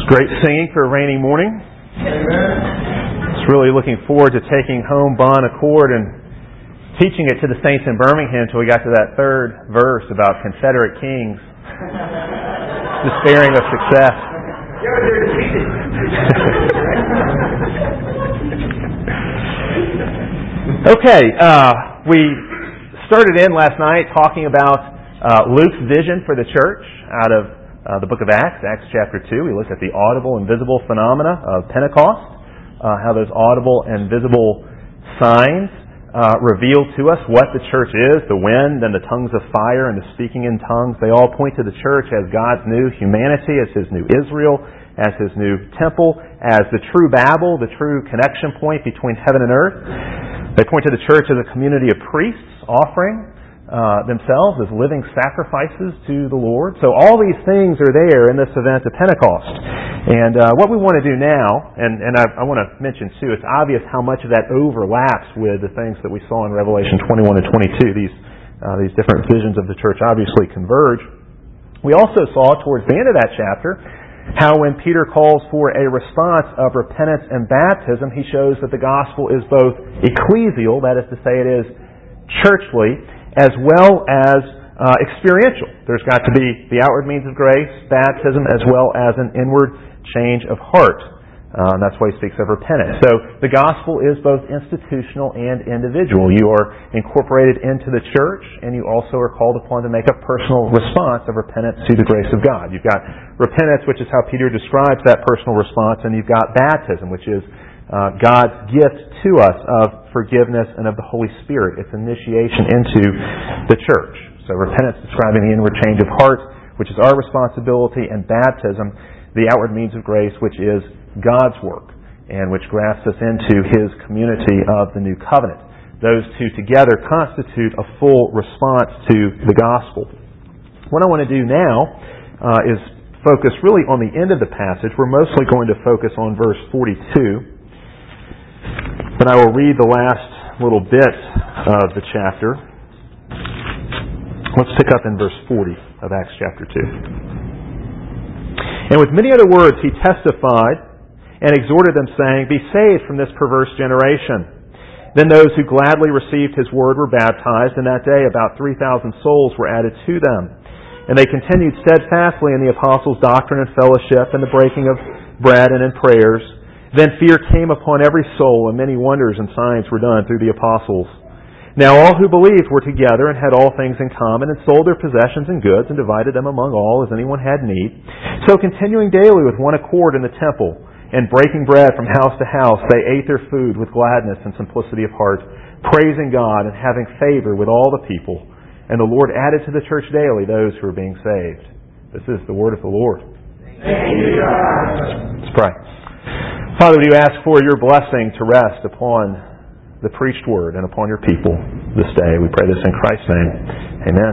Great singing for a rainy morning. Amen. Just really looking forward to taking home Bon Accord and teaching it to the saints in Birmingham until we got to that third verse about Confederate kings despairing of success. Okay, we started in last night talking about Luke's vision for the church out of the book of Acts chapter 2. We looked at the audible and visible phenomena of Pentecost, how those audible and visible signs reveal to us what the church is, the wind and the tongues of fire and the speaking in tongues. They all point to the church as God's new humanity, as His new Israel, as His new temple, as the true Babel, the true connection point between heaven and earth. They point to the church as a community of priests offering themselves as living sacrifices to the Lord. So all these things are there in this event of Pentecost. And what we want to do now, and I want to mention too, it's obvious how much of that overlaps with the things that we saw in Revelation 21 and 22. These different visions of the church obviously converge. We also saw towards the end of that chapter how when Peter calls for a response of repentance and baptism, he shows that the gospel is both ecclesial, that is to say it is churchly, as well as experiential. There's got to be the outward means of grace, baptism, as well as an inward change of heart. And that's why he speaks of repentance. So the gospel is both institutional and individual. You are incorporated into the church, and you also are called upon to make a personal response of repentance to the grace of God. You've got repentance, which is how Peter describes that personal response, and you've got baptism, which is God's gift to us of forgiveness and of the Holy Spirit. It's initiation into the church. So repentance describing the inward change of heart, which is our responsibility, and baptism, the outward means of grace, which is God's work and which grafts us into His community of the new covenant. Those two together constitute a full response to the gospel. What I want to do now is focus really on the end of the passage. We're mostly going to focus on verse 42. But I will read the last little bit of the chapter. Let's pick up in verse 40 of Acts chapter 2. And with many other words he testified and exhorted them, saying, "Be saved from this perverse generation." Then those who gladly received his word were baptized, and that day about 3,000 souls were added to them. And they continued steadfastly in the apostles' doctrine and fellowship, and the breaking of bread and in prayers. Then fear came upon every soul, and many wonders and signs were done through the apostles. Now all who believed were together and had all things in common, and sold their possessions and goods, and divided them among all as anyone had need. So continuing daily with one accord in the temple, and breaking bread from house to house, they ate their food with gladness and simplicity of heart, praising God and having favor with all the people. And the Lord added to the church daily those who were being saved. This is the word of the Lord. Thank you, God. Let's pray. Father, we do ask for your blessing to rest upon the preached word and upon your people this day. We pray this in Christ's name. Amen.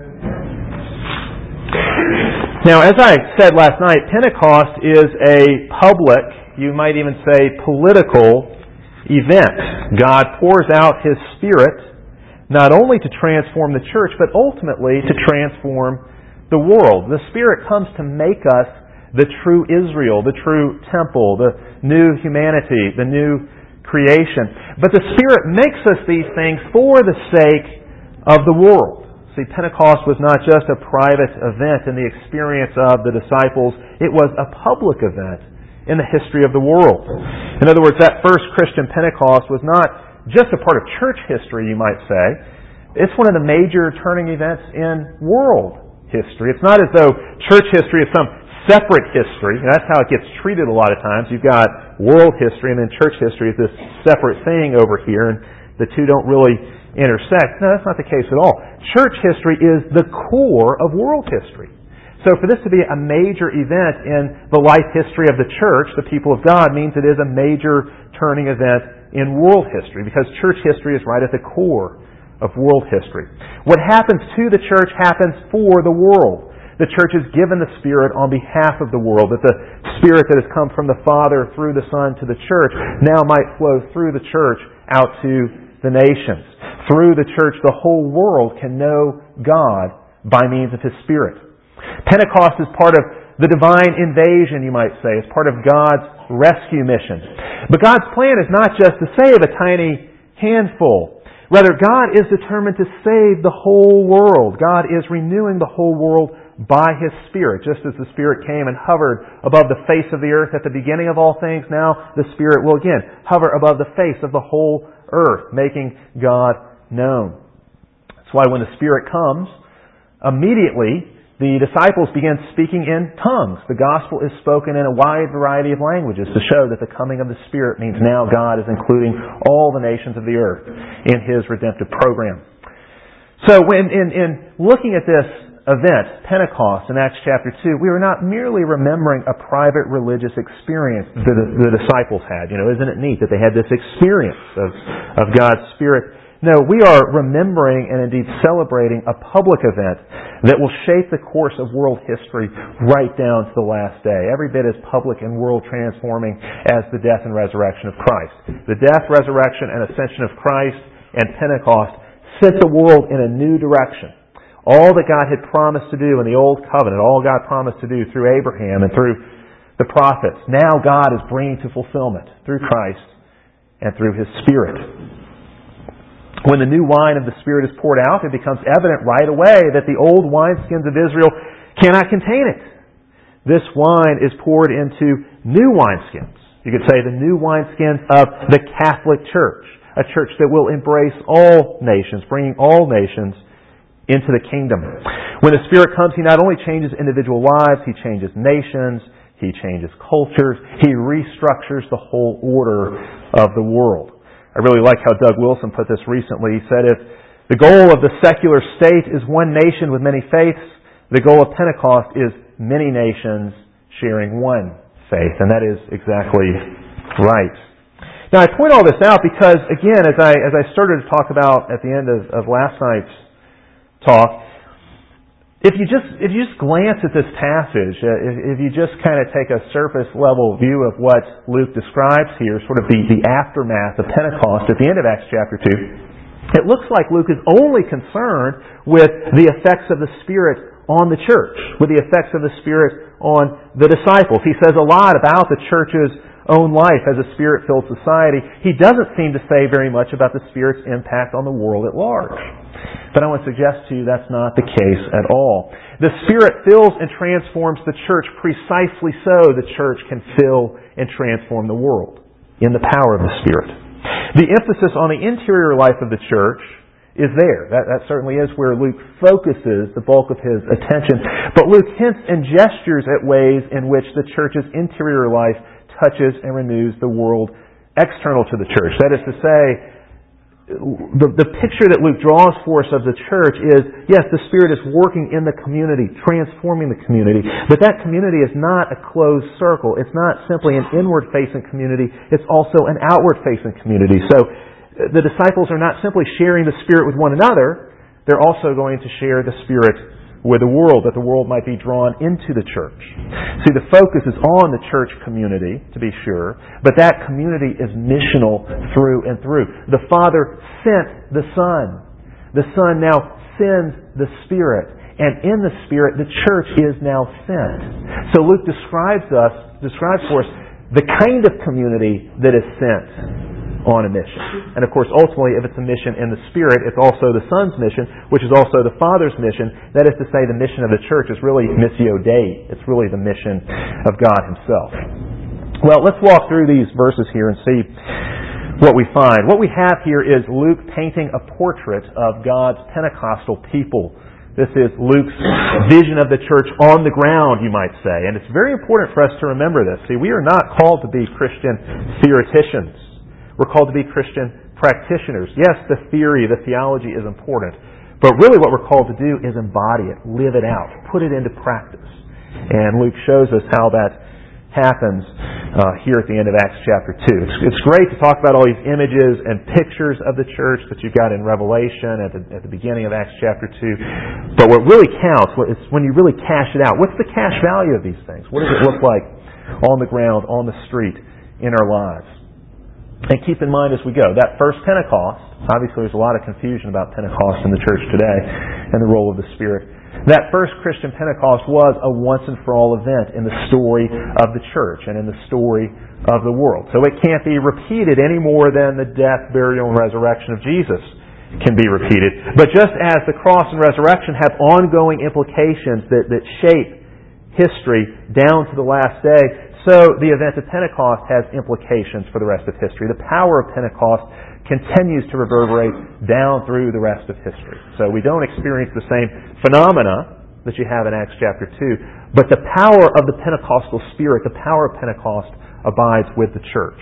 Now, as I said last night, Pentecost is a public, you might even say political event. God pours out His Spirit not only to transform the church, but ultimately to transform the world. The Spirit comes to make us the true Israel, the true temple, the new humanity, the new creation. But the Spirit makes us these things for the sake of the world. See, Pentecost was not just a private event in the experience of the disciples. It was a public event in the history of the world. In other words, that first Christian Pentecost was not just a part of church history, you might say. It's one of the major turning events in world history. It's not as though church history is some separate history. And that's how it gets treated a lot of times. You've got world history, and then church history is this separate thing over here, and the two don't really intersect. No, that's not the case at all. Church history is the core of world history. So for this to be a major event in the life history of the church, the people of God, means it is a major turning event in world history, because church history is right at the core of world history. What happens to the church happens for the world. The church is given the Spirit on behalf of the world, that the Spirit that has come from the Father through the Son to the church now might flow through the church out to the nations. Through the church, the whole world can know God by means of His Spirit. Pentecost is part of the divine invasion, you might say, as part of God's rescue mission. But God's plan is not just to save a tiny handful. Rather, God is determined to save the whole world. God is renewing the whole world by His Spirit. Just as the Spirit came and hovered above the face of the earth at the beginning of all things, now the Spirit will again hover above the face of the whole earth, making God known. That's why when the Spirit comes, immediately the disciples began speaking in tongues. The gospel is spoken in a wide variety of languages to show that the coming of the Spirit means now God is including all the nations of the earth in His redemptive program. So when in looking at this event, Pentecost in Acts chapter 2, we are not merely remembering a private religious experience that the disciples had. Isn't it neat that they had this experience of God's Spirit? No, we are remembering and indeed celebrating a public event that will shape the course of world history right down to the last day. Every bit as public and world transforming as the death and resurrection of Christ. The death, resurrection, and ascension of Christ and Pentecost sent the world in a new direction. All that God had promised to do in the Old Covenant, all God promised to do through Abraham and through the prophets, now God is bringing to fulfillment through Christ and through His Spirit. When the new wine of the Spirit is poured out, it becomes evident right away that the old wineskins of Israel cannot contain it. This wine is poured into new wineskins. You could say the new wineskins of the Catholic Church, a church that will embrace all nations, bringing all nations into the kingdom. When the Spirit comes, He not only changes individual lives, He changes nations, He changes cultures, He restructures the whole order of the world. I really like how Doug Wilson put this recently. He said, if the goal of the secular state is one nation with many faiths, the goal of Pentecost is many nations sharing one faith. And that is exactly right. Now I point all this out because, again, as I started to talk about at the end of last night's talk, if you just glance at this passage, if you just kind of take a surface level view of what Luke describes here, sort of the aftermath of Pentecost at the end of Acts chapter 2, it looks like Luke is only concerned with the effects of the Spirit on the church, with the effects of the Spirit on the disciples. He says a lot about the church's own life as a Spirit-filled society. He doesn't seem to say very much about the Spirit's impact on the world at large. But I want to suggest to you that's not the case at all. The Spirit fills and transforms the church precisely so the church can fill and transform the world in the power of the Spirit. The emphasis on the interior life of the church is there. That certainly is where Luke focuses the bulk of his attention. But Luke hints and gestures at ways in which the church's interior life touches and renews the world external to the church. That is to say, the picture that Luke draws for us of the church is, yes, the Spirit is working in the community, transforming the community, but that community is not a closed circle. It's not simply an inward-facing community. It's also an outward-facing community. So the disciples are not simply sharing the Spirit with one another, they're also going to share the Spirit with the world, that the world might be drawn into the church. See, the focus is on the church community, to be sure, but that community is missional through and through. The Father sent the Son. The Son now sends the Spirit. And in the Spirit, the church is now sent. So Luke describes for us the kind of community that is sent on a mission. And of course, ultimately, if it's a mission in the Spirit, it's also the Son's mission, which is also the Father's mission. That is to say, the mission of the church is really Missio Dei. It's really the mission of God Himself. Well, let's walk through these verses here and see what we find. What we have here is Luke painting a portrait of God's Pentecostal people. This is Luke's vision of the church on the ground, you might say. And it's very important for us to remember this. See, we are not called to be Christian theoreticians. We're called to be Christian practitioners. Yes, the theory, the theology is important. But really what we're called to do is embody it, live it out, put it into practice. And Luke shows us how that happens here at the end of Acts chapter 2. It's great to talk about all these images and pictures of the church that you've got in Revelation at the beginning of Acts chapter 2. But what really counts is when you really cash it out. What's the cash value of these things? What does it look like on the ground, on the street, in our lives? And keep in mind as we go, that first Pentecost, obviously there's a lot of confusion about Pentecost in the church today and the role of the Spirit. That first Christian Pentecost was a once-and-for-all event in the story of the church and in the story of the world. So it can't be repeated any more than the death, burial, and resurrection of Jesus can be repeated. But just as the cross and resurrection have ongoing implications that shape history down to the last day, so the event of Pentecost has implications for the rest of history. The power of Pentecost continues to reverberate down through the rest of history. So we don't experience the same phenomena that you have in Acts chapter 2, but the power of the Pentecostal Spirit, the power of Pentecost, abides with the church.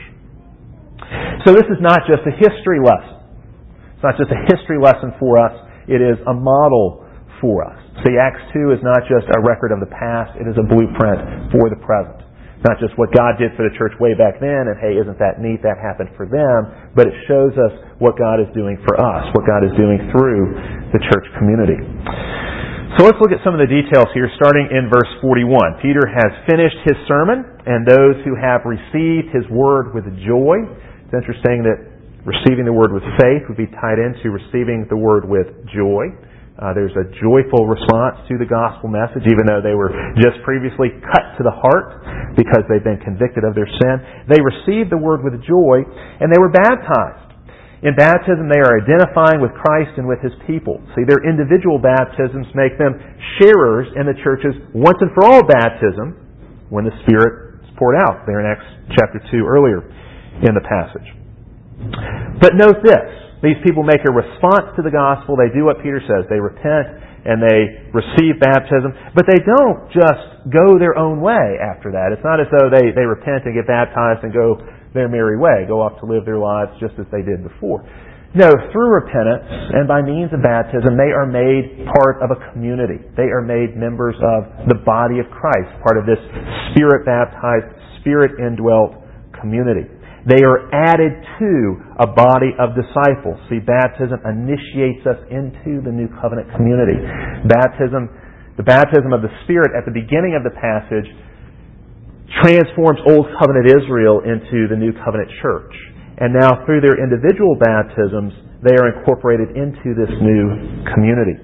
So this is not just a history lesson. It's not just a history lesson for us. It is a model for us. See, Acts 2 is not just a record of the past. It is a blueprint for the present. Not just what God did for the church way back then, and hey, isn't that neat, that happened for them, but it shows us what God is doing for us, what God is doing through the church community. So let's look at some of the details here, starting in verse 41. Peter has finished his sermon, and those who have received his word with joy. It's interesting that receiving the word with faith would be tied into receiving the word with joy. There's a joyful response to the gospel message, even though they were just previously cut to the heart because they've been convicted of their sin. They received the word with joy, and they were baptized. In baptism, they are identifying with Christ and with His people. See, their individual baptisms make them sharers in the church's once-and-for-all baptism when the Spirit is poured out. There in Acts chapter 2 earlier in the passage. But note this. These people make a response to the gospel. They do what Peter says. They repent and they receive baptism. But they don't just go their own way after that. It's not as though they repent and get baptized and go their merry way, go off to live their lives just as they did before. No, through repentance and by means of baptism, they are made part of a community. They are made members of the body of Christ, part of this Spirit-baptized, Spirit-indwelt community. They are added to a body of disciples. See, baptism initiates us into the new covenant community. The baptism of the Spirit at the beginning of the passage transforms Old Covenant Israel into the new covenant church. And now through their individual baptisms, they are incorporated into this new community.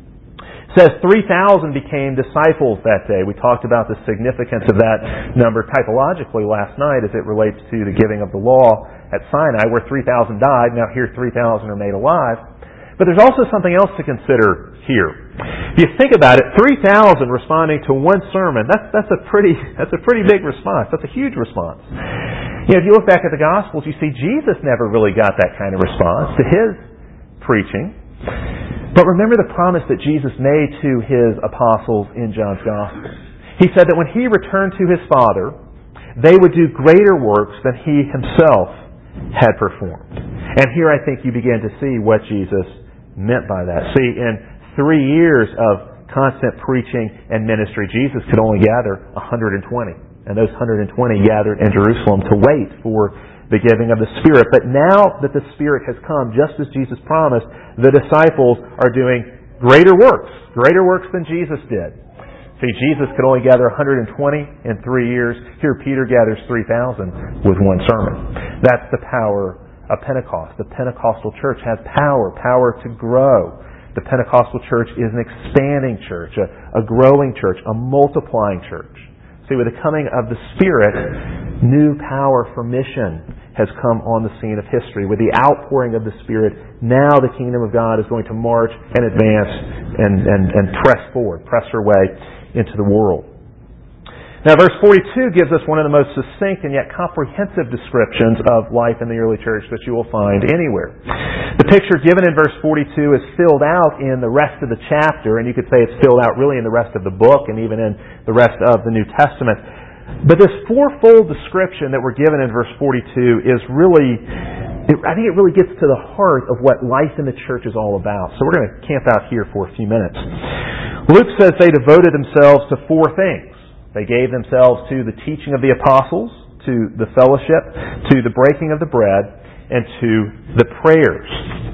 It says 3,000 became disciples that day. We talked about the significance of that number typologically last night as it relates to the giving of the law at Sinai, where 3,000 died. Now here 3,000 are made alive. But there's also something else to consider here. If you think about it, 3,000 responding to one sermon, that's a pretty big response. That's a huge response. You know, if you look back at the Gospels, you see Jesus never really got that kind of response to His preaching. But remember the promise that Jesus made to His apostles in John's Gospel. He said that when He returned to His Father, they would do greater works than He Himself had performed. And here I think you begin to see what Jesus meant by that. See, in 3 years of constant preaching and ministry, Jesus could only gather 120. And those 120 gathered in Jerusalem to wait for the giving of the Spirit. But now that the Spirit has come, just as Jesus promised, the disciples are doing greater works than Jesus did. See, Jesus could only gather 120 in 3 years. Here Peter gathers 3,000 with one sermon. That's the power of Pentecost. The Pentecostal church has power to grow. The Pentecostal church is an expanding church, a growing church, a multiplying church. See, with the coming of the Spirit, new power for mission has come on the scene of history. With the outpouring of the Spirit, now the kingdom of God is going to march and advance and press forward, press her way into the world. Now, verse 42 gives us one of the most succinct and yet comprehensive descriptions of life in the early church that you will find anywhere. The picture given in verse 42 is filled out in the rest of the chapter, and you could say it's filled out really in the rest of the book and even in the rest of the New Testament. But this fourfold description that we're given in verse 42 is really, I think it really gets to the heart of what life in the church is all about. So we're going to camp out here for a few minutes. Luke says they devoted themselves to 4 things. They gave themselves to the teaching of the apostles, to the fellowship, to the breaking of the bread, and to the prayers.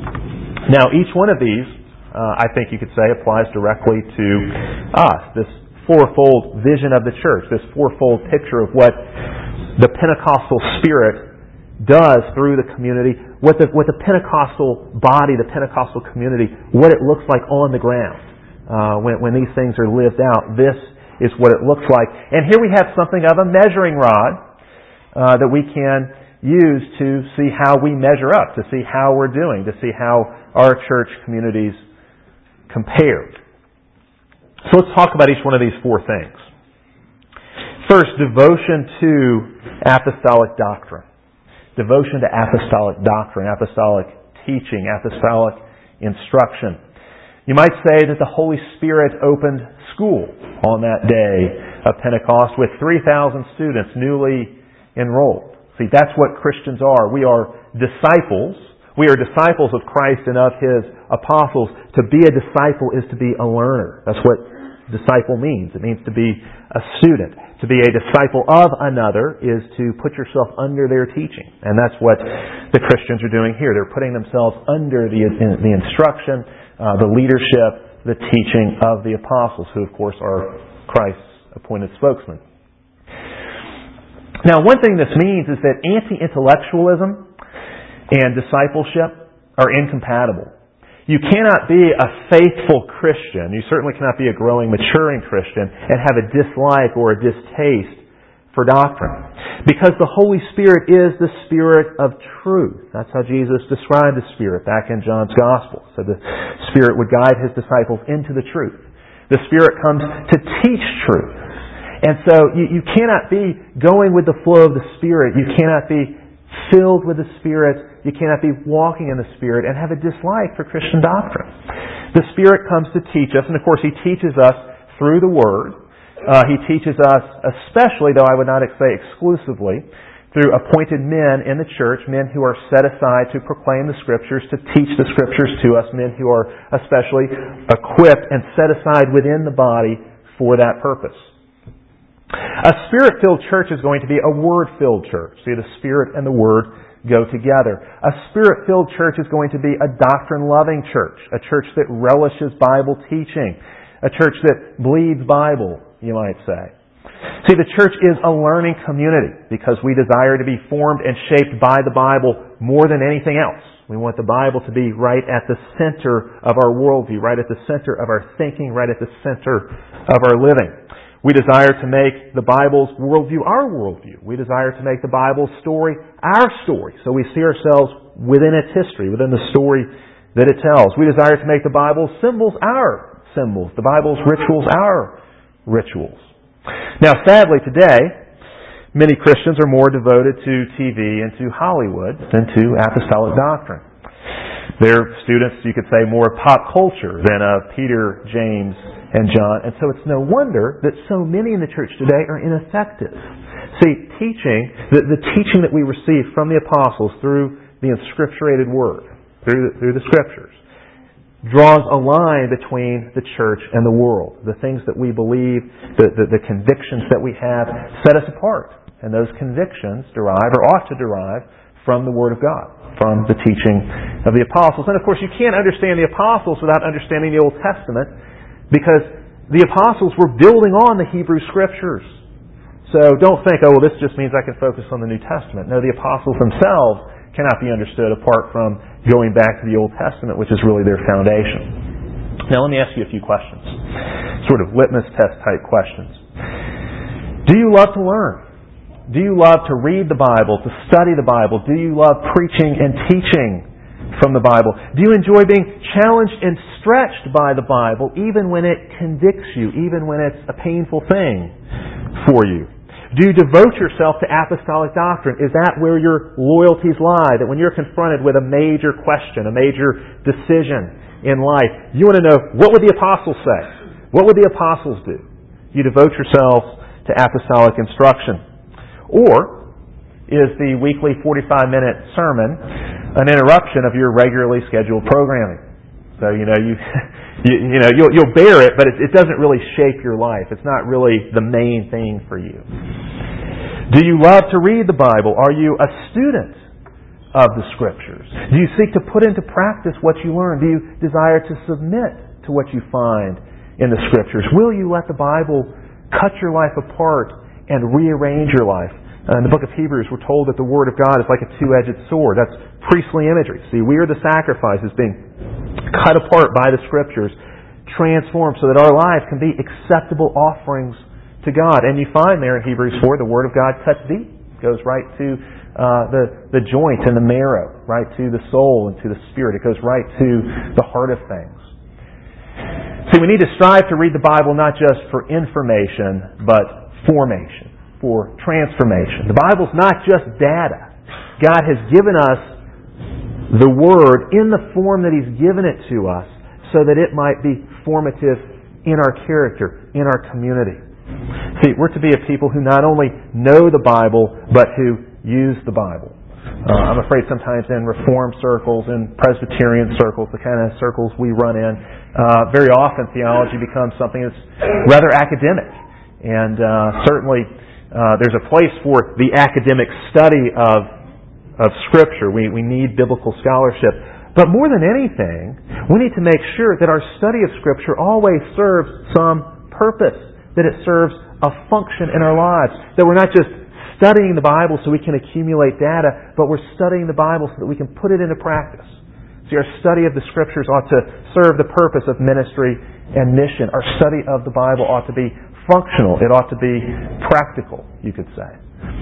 Now, each one of these, I think you could say, applies directly to us. This fourfold vision of the church, this fourfold picture of what the Pentecostal Spirit does through the community, what the Pentecostal body, the Pentecostal community, what it looks like on the ground. when these things are lived out, this is what it looks like. And here we have something of a measuring rod that we can use to see how we measure up, to see how we're doing, to see how our church communities compare. So let's talk about each one of these four things. First, devotion to apostolic doctrine. Devotion to apostolic doctrine, apostolic teaching, apostolic instruction. You might say that the Holy Spirit opened school on that day of Pentecost with 3,000 students newly enrolled. See, that's what Christians are. We are disciples. We are disciples of Christ and of His apostles. To be a disciple is to be a learner. That's what disciple means. It means to be a student. To be a disciple of another is to put yourself under their teaching. And that's what the Christians are doing here. They're putting themselves under the instruction, the leadership, the teaching of the apostles, who of course are Christ's appointed spokesmen. Now, one thing this means is that anti-intellectualism and discipleship are incompatible. You cannot be a faithful Christian, you certainly cannot be a growing, maturing Christian, and have a dislike or a distaste for doctrine. Because the Holy Spirit is the Spirit of truth. That's how Jesus described the Spirit back in John's Gospel. So the Spirit would guide His disciples into the truth. The Spirit comes to teach truth. And so you cannot be going with the flow of the Spirit. You cannot be filled with the Spirit. You cannot be walking in the Spirit and have a dislike for Christian doctrine. The Spirit comes to teach us, and of course He teaches us through the Word. He teaches us especially, though I would not say exclusively, through appointed men in the church, men who are set aside to proclaim the Scriptures, to teach the Scriptures to us, men who are especially equipped and set aside within the body for that purpose. A Spirit-filled church is going to be a Word-filled church. See, the Spirit and the Word go together. A Spirit-filled church is going to be a doctrine-loving church, a church that relishes Bible teaching, a church that bleeds Bible, you might say. See, the church is a learning community because we desire to be formed and shaped by the Bible more than anything else. We want the Bible to be right at the center of our worldview, right at the center of our thinking, right at the center of our living. We desire to make the Bible's worldview our worldview. We desire to make the Bible's story our story. So we see ourselves within its history, within the story that it tells. We desire to make the Bible's symbols our symbols, the Bible's rituals our rituals. Now, sadly, today, many Christians are more devoted to TV and to Hollywood than to apostolic doctrine. They're students, you could say, more of pop culture than of Peter, James, and John. And so it's no wonder that so many in the church today are ineffective. See, teaching, the teaching that we receive from the apostles through the inscripturated Word, through the Scriptures, draws a line between the church and the world. The things that we believe, the convictions that we have set us apart. And those convictions derive, or ought to derive, from the Word of God, from the teaching of the apostles. And of course, you can't understand the apostles without understanding the Old Testament, because the apostles were building on the Hebrew Scriptures. So don't think, oh, well, this just means I can focus on the New Testament. No, the apostles themselves cannot be understood apart from going back to the Old Testament, which is really their foundation. Now, let me ask you a few questions. Sort of litmus test type questions. Do you love to learn? Do you love to read the Bible, to study the Bible? Do you love preaching and teaching from the Bible? Do you enjoy being challenged and stretched by the Bible, even when it convicts you, even when it's a painful thing for you? Do you devote yourself to apostolic doctrine? Is that where your loyalties lie? That when you're confronted with a major question, a major decision in life, you want to know, what would the apostles say? What would the apostles do? You devote yourselves to apostolic instruction. Or is the weekly 45-minute sermon an interruption of your regularly scheduled programming? So, you'll bear it, but it doesn't really shape your life. It's not really the main thing for you. Do you love to read the Bible? Are you a student of the Scriptures? Do you seek to put into practice what you learn? Do you desire to submit to what you find in the Scriptures? Will you let the Bible cut your life apart and rearrange your life? In the book of Hebrews, we're told that the Word of God is like a two-edged sword. That's priestly imagery. See, we are the sacrifices being cut apart by the Scriptures transformed so that our lives can be acceptable offerings to God. And you find there in Hebrews 4, the Word of God cuts deep, goes right to the joint and the marrow, right to the soul and to the spirit. It goes right to the heart of things. See, we need to strive to read the Bible not just for information, but formation, for transformation. The Bible's not just data. God has given us the Word in the form that He's given it to us so that it might be formative in our character, in our community. See, we're to be a people who not only know the Bible, but who use the Bible. I'm afraid sometimes in Reformed circles and Presbyterian circles, the kind of circles we run in, very often theology becomes something that's rather academic. And certainly there's a place for the academic study of Scripture. We need biblical scholarship. But more than anything, we need to make sure that our study of Scripture always serves some purpose, that it serves a function in our lives, that we're not just studying the Bible so we can accumulate data, but we're studying the Bible so that we can put it into practice. See, our study of the Scriptures ought to serve the purpose of ministry and mission. Our study of the Bible ought to be functional. It ought to be practical, you could say.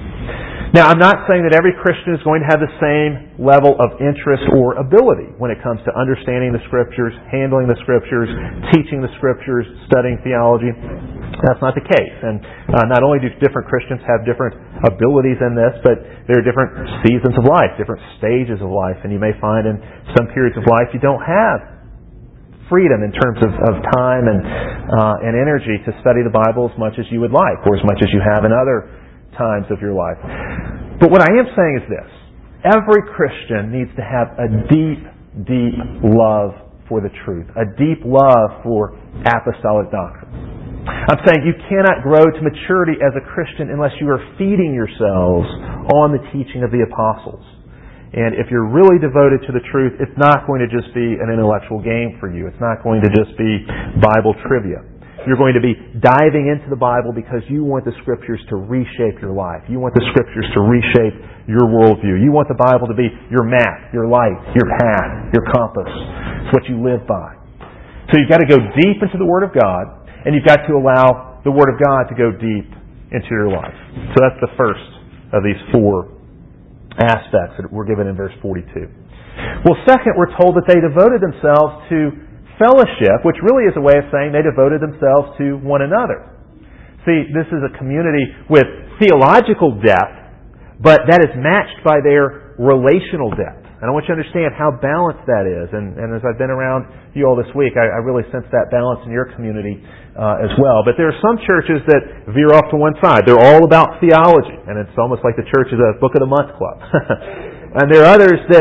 Now, I'm not saying that every Christian is going to have the same level of interest or ability when it comes to understanding the Scriptures, handling the Scriptures, teaching the Scriptures, studying theology. That's not the case. And not only do different Christians have different abilities in this, but there are different seasons of life, different stages of life. And you may find in some periods of life you don't have freedom in terms of time and energy to study the Bible as much as you would like, or as much as you have in other times of your life. But what I am saying is this: every Christian needs to have a deep, deep love for the truth, a deep love for apostolic doctrine. I'm saying you cannot grow to maturity as a Christian unless you are feeding yourselves on the teaching of the apostles. And if you're really devoted to the truth, it's not going to just be an intellectual game for you. It's not going to just be Bible trivia. You're going to be diving into the Bible because you want the Scriptures to reshape your life. You want the Scriptures to reshape your worldview. You want the Bible to be your map, your light, your path, your compass. It's what you live by. So you've got to go deep into the Word of God, and you've got to allow the Word of God to go deep into your life. So that's the first of these four aspects that we're given in verse 42. Well, second, we're told that they devoted themselves to fellowship, which really is a way of saying they devoted themselves to one another. See, this is a community with theological depth, but that is matched by their relational depth. And I want you to understand how balanced that is. And as I've been around you all this week, I really sense that balance in your community as well. But there are some churches that veer off to one side. They're all about theology, and it's almost like the church is a Book of the Month club. And there are others that,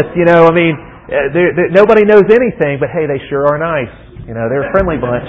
nobody knows anything, but hey, they sure are nice. They're a friendly bunch.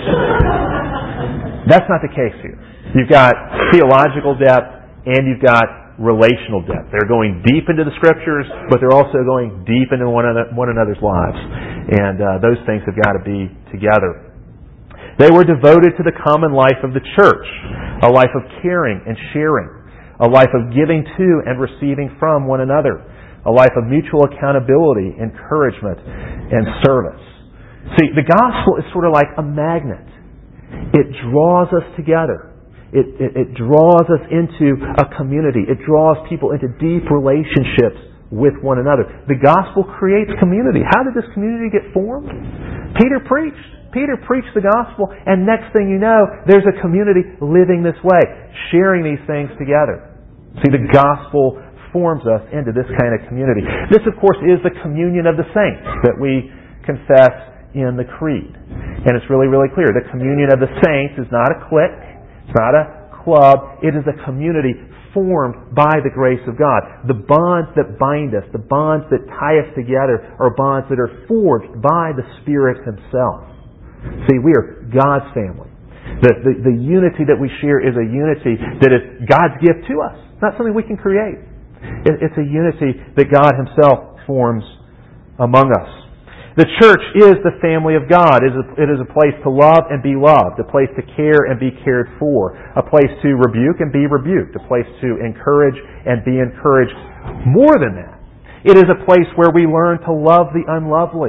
That's not the case here. You've got theological depth and you've got relational depth. They're going deep into the Scriptures, but they're also going deep into one another's lives. And those things have got to be together. They were devoted to the common life of the church, a life of caring and sharing, a life of giving to and receiving from one another, a life of mutual accountability, encouragement, and service. See, the gospel is sort of like a magnet. It draws us together. It draws us into a community. It draws people into deep relationships with one another. The gospel creates community. How did this community get formed? Peter preached. Peter preached the gospel, and next thing you know, there's a community living this way, sharing these things together. See, the gospel forms us into this kind of community. This, of course, is the communion of the saints that we confess in the Creed. And it's really, really clear. The communion of the saints is not a clique. It's not a club. It is a community formed by the grace of God. The bonds that bind us, the bonds that tie us together, are bonds that are forged by the Spirit Himself. See, we are God's family. The unity that we share is a unity that is God's gift to us. It's not something we can create. It's a unity that God Himself forms among us. The church is the family of God. It is a place to love and be loved, a place to care and be cared for, a place to rebuke and be rebuked, a place to encourage and be encouraged. More than that, it is a place where we learn to love the unlovely,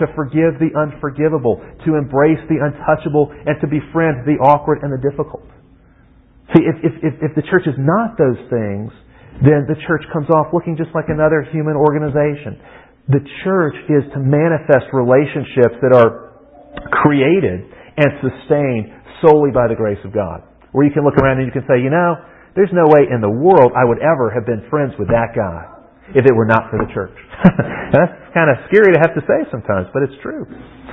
to forgive the unforgivable, to embrace the untouchable, and to befriend the awkward and the difficult. See, if the church is not those things, then the church comes off looking just like another human organization. The church is to manifest relationships that are created and sustained solely by the grace of God. Where you can look around and you can say, there's no way in the world I would ever have been friends with that guy if it were not for the church. That's kind of scary to have to say sometimes, but it's true.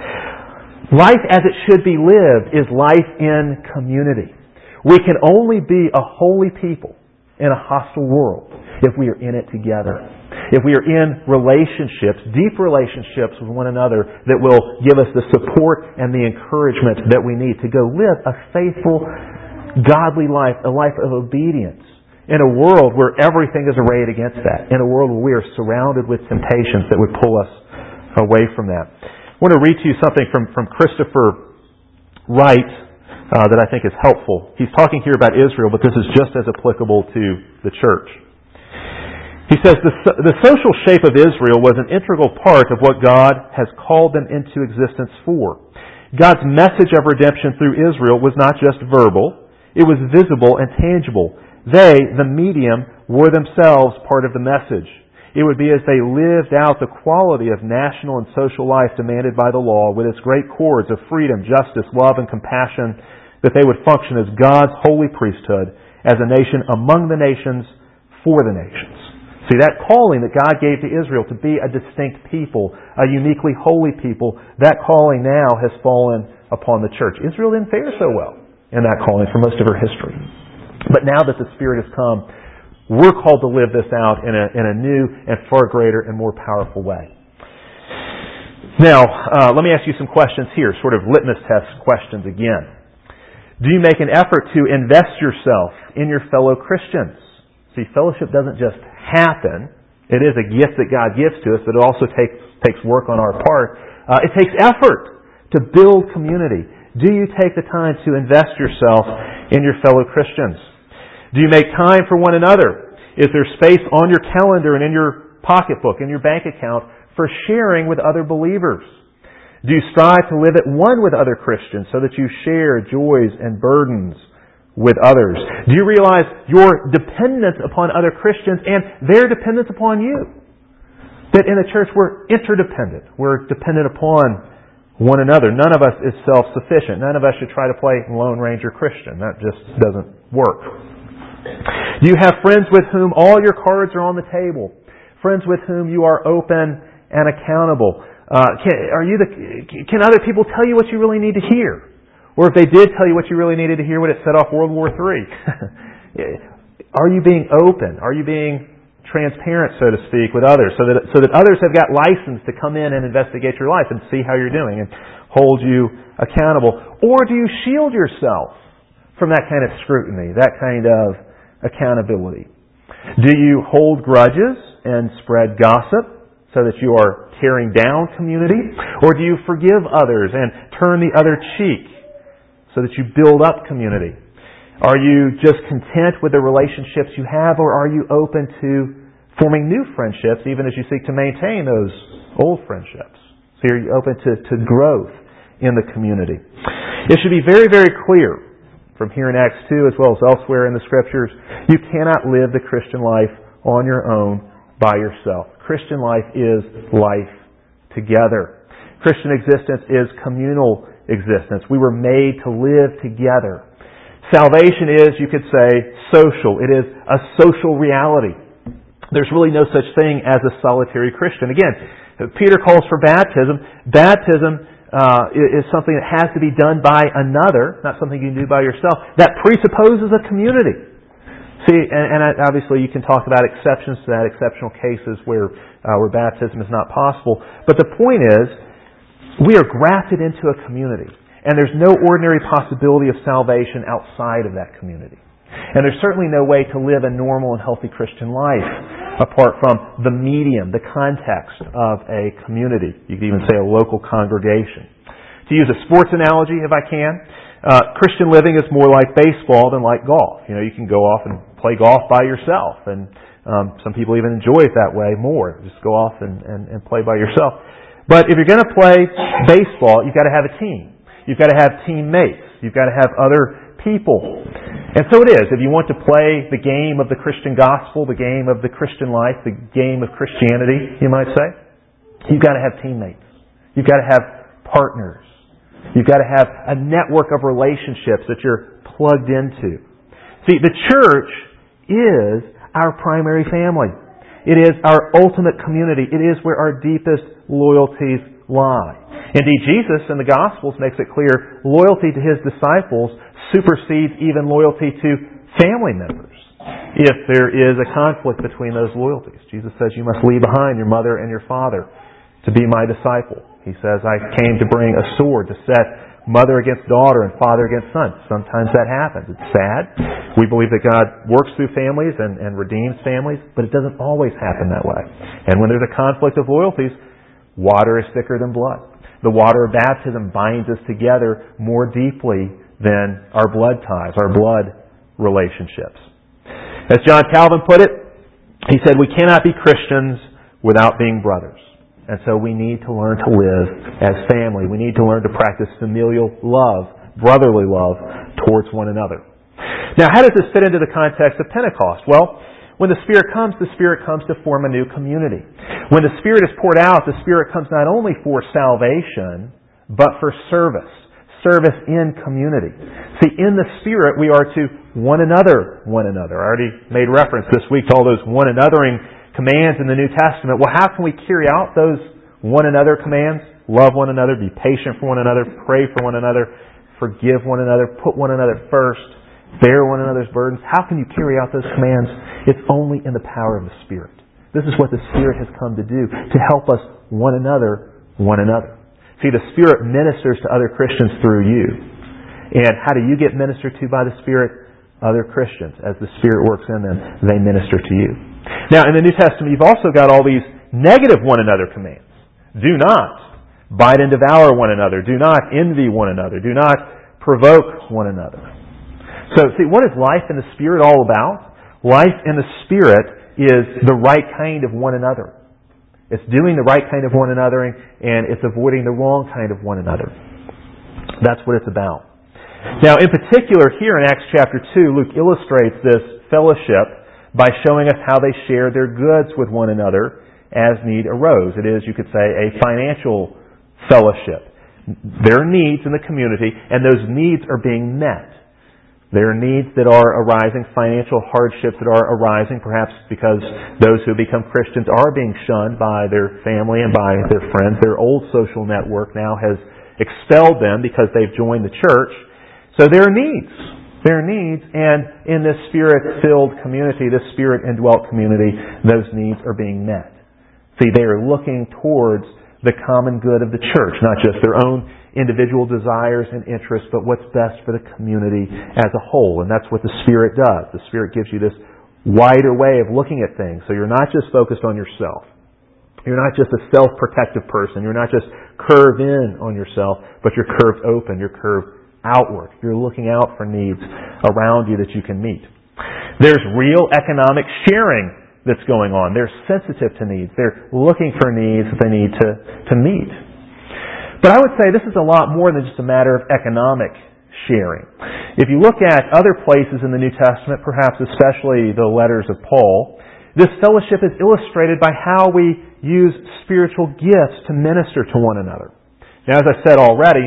Life as it should be lived is life in community. We can only be a holy people in a hostile world if we are in it together. If we are in relationships, deep relationships with one another that will give us the support and the encouragement that we need to go live a faithful, godly life, a life of obedience in a world where everything is arrayed against that, in a world where we are surrounded with temptations that would pull us away from that. I want to read to you something from Christopher Wright that I think is helpful. He's talking here about Israel, but this is just as applicable to the church. He says, the social shape of Israel was an integral part of what God has called them into existence for. God's message of redemption through Israel was not just verbal, it was visible and tangible. They, the medium, were themselves part of the message. It would be as they lived out the quality of national and social life demanded by the law with its great cords of freedom, justice, love, and compassion that they would function as God's holy priesthood, as a nation among the nations, for the nations. See, that calling that God gave to Israel to be a distinct people, a uniquely holy people, that calling now has fallen upon the church. Israel didn't fare so well in that calling for most of her history. But now that the Spirit has come, we're called to live this out in a new and far greater and more powerful way. Now, let me ask you some questions here, sort of litmus test questions again. Do you make an effort to invest yourself in your fellow Christians? See, fellowship doesn't just happen. It is a gift that God gives to us, but it also takes work on our part. It takes effort to build community. Do you take the time to invest yourself in your fellow Christians? Do you make time for one another? Is there space on your calendar and in your pocketbook, in your bank account, for sharing with other believers? Do you strive to live at one with other Christians so that you share joys and burdens with others? Do you realize your dependence upon other Christians and their dependence upon you? That in the church we're interdependent. We're dependent upon one another. None of us is self-sufficient. None of us should try to play Lone Ranger Christian. That just doesn't work. Do you have friends with whom all your cards are on the table? Friends with whom you are open and accountable? Can other people tell you what you really need to hear? Or if they did tell you what you really needed to hear, would it set off World War III? Are you being open? Are you being transparent, so to speak, with others, so that others have got license to come in and investigate your life and see how you're doing and hold you accountable? Or do you shield yourself from that kind of scrutiny, that kind of accountability? Do you hold grudges and spread gossip so that you are tearing down community? Or do you forgive others and turn the other cheek so that you build up community? Are you just content with the relationships you have, or are you open to forming new friendships even as you seek to maintain those old friendships? So are you open to growth in the community? It should be very, very clear from here in Acts 2 as well as elsewhere in the Scriptures, you cannot live the Christian life on your own by yourself. Christian life is life together. Christian existence is communal existence. We were made to live together. Salvation is, you could say, social. It is a social reality. There's really no such thing as a solitary Christian. Again, Peter calls for baptism. Baptism is something that has to be done by another, not something you can do by yourself. That presupposes a community. See, and obviously you can talk about exceptions to that, exceptional cases where baptism is not possible. But the point is, we are grafted into a community, and there's no ordinary possibility of salvation outside of that community. And there's certainly no way to live a normal and healthy Christian life apart from the medium, the context of a community. You could even say a local congregation. To use a sports analogy, if I can, Christian living is more like baseball than like golf. You know, you can go off and play golf by yourself, and some people even enjoy it that way more. Just go off and play by yourself. But if you're going to play baseball, you've got to have a team. You've got to have teammates. You've got to have other people. And so it is. If you want to play the game of the Christian gospel, the game of the Christian life, the game of Christianity, you might say, you've got to have teammates. You've got to have partners. You've got to have a network of relationships that you're plugged into. See, the church is our primary family. It is our ultimate community. It is where our deepest loyalties lie. Indeed, Jesus in the Gospels makes it clear loyalty to His disciples supersedes even loyalty to family members if there is a conflict between those loyalties. Jesus says you must leave behind your mother and your father to be my disciple. He says, I came to bring a sword to set mother against daughter and father against son. Sometimes that happens. It's sad. We believe that God works through families and redeems families, but it doesn't always happen that way. And when there's a conflict of loyalties, water is thicker than blood. The water of baptism binds us together more deeply than our blood ties, our blood relationships. As John Calvin put it, he said, we cannot be Christians without being brothers. And so we need to learn to live as family. We need to learn to practice familial love, brotherly love towards one another. Now, how does this fit into the context of Pentecost? Well, when the Spirit comes to form a new community. When the Spirit is poured out, the Spirit comes not only for salvation, but for service. Service in community. See, in the Spirit, we are to one another. I already made reference this week to all those one anothering commands in the New Testament. Well, how can we carry out those one another commands? Love one another, be patient for one another, pray for one another, forgive one another, put one another first, bear one another's burdens. How can you carry out those commands? It's only in the power of the Spirit. This is what the Spirit has come to do, to help us one another. See, the Spirit ministers to other Christians through you. And how do you get ministered to by the Spirit? Other Christians. As the Spirit works in them, they minister to you. Now, in the New Testament, you've also got all these negative one another commands. Do not bite and devour one another. Do not envy one another. Do not provoke one another. So, see, what is life in the Spirit all about? Life in the Spirit is the right kind of one another. It's doing the right kind of one another, and it's avoiding the wrong kind of one another. That's what it's about. Now, in particular, here in Acts chapter 2, Luke illustrates this fellowship by showing us how they shared their goods with one another as need arose. It is, you could say, a financial fellowship. There are needs in the community, and those needs are being met. There are needs that are arising, financial hardships that are arising, perhaps because those who become Christians are being shunned by their family and by their friends. Their old social network now has expelled them because they've joined the church. So there are needs. There are needs, and in this Spirit-filled community, this Spirit-indwelt community, those needs are being met. See, they are looking towards the common good of the church, not just their own individual desires and interests, but what's best for the community as a whole. And that's what the Spirit does. The Spirit gives you this wider way of looking at things. So you're not just focused on yourself. You're not just a self-protective person. You're not just curved in on yourself, but you're curved open. You're curved outward. You're looking out for needs around you that you can meet. There's real economic sharing that's going on. They're sensitive to needs. They're looking for needs that they need to meet. But I would say this is a lot more than just a matter of economic sharing. If you look at other places in the New Testament, perhaps especially the letters of Paul, this fellowship is illustrated by how we use spiritual gifts to minister to one another. Now, as I said already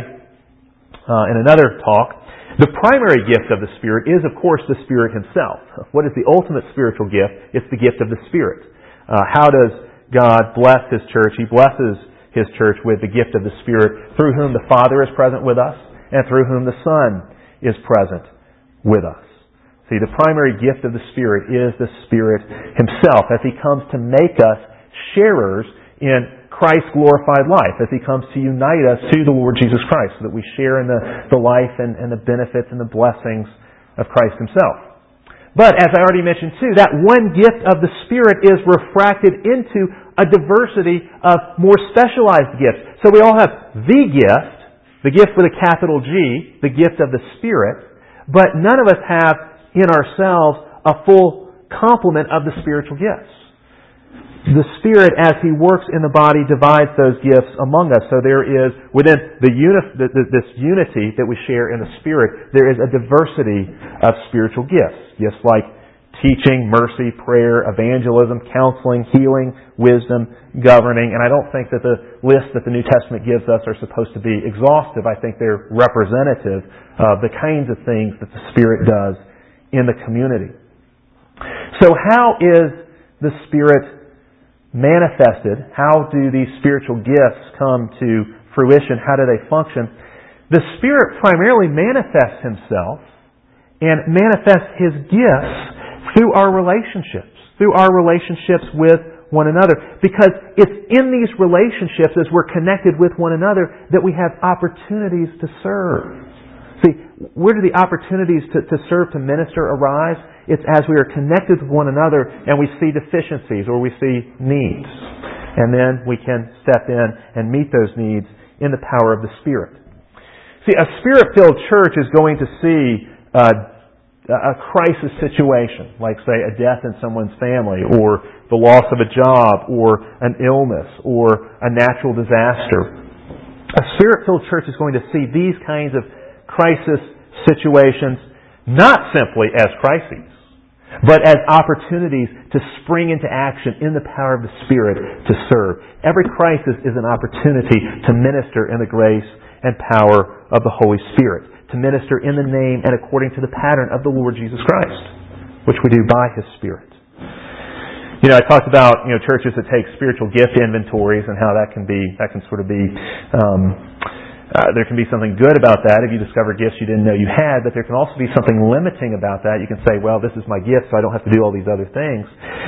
in another talk, the primary gift of the Spirit is, of course, the Spirit Himself. What is the ultimate spiritual gift? It's the gift of the Spirit. How does God bless His church? He blesses His church with the gift of the Spirit, through whom the Father is present with us and through whom the Son is present with us. See, the primary gift of the Spirit is the Spirit Himself as He comes to make us sharers in Christ's glorified life, as He comes to unite us to the Lord Jesus Christ, so that we share in the life and the benefits and the blessings of Christ Himself. But, as I already mentioned too, that one gift of the Spirit is refracted into a diversity of more specialized gifts. So we all have the gift with a capital G, the gift of the Spirit, but none of us have in ourselves a full complement of the spiritual gifts. the Spirit, as He works in the body, divides those gifts among us. So there is, within this unity that we share in the Spirit, there is a diversity of spiritual gifts. Gifts like teaching, mercy, prayer, evangelism, counseling, healing, wisdom, governing. And I don't think that the list that the New Testament gives us are supposed to be exhaustive. I think they're representative of the kinds of things that the Spirit does in the community. So how is the Spirit manifested? How do these spiritual gifts come to fruition? How do they function? The Spirit primarily manifests Himself and manifests His gifts through our relationships with one another. Because it's in these relationships, as we're connected with one another, that we have opportunities to serve. See, where do the opportunities to serve, to minister arise? It's as we are connected with one another and we see deficiencies or we see needs. And then we can step in and meet those needs in the power of the Spirit. See, a Spirit-filled church is going to see a crisis situation, like, say, a death in someone's family, or the loss of a job, or an illness, or a natural disaster. A Spirit-filled church is going to see these kinds of crisis situations not simply as crises, but as opportunities to spring into action in the power of the Spirit to serve. Every crisis is an opportunity to minister in the grace and power of the Holy Spirit, to minister in the name and according to the pattern of the Lord Jesus Christ, which we do by His Spirit. I talked about churches that take spiritual gift inventories and how that can sort of be. There can be something good about that if you discover gifts you didn't know you had, but there can also be something limiting about that. You can say, well, this is my gift, so I don't have to do all these other things.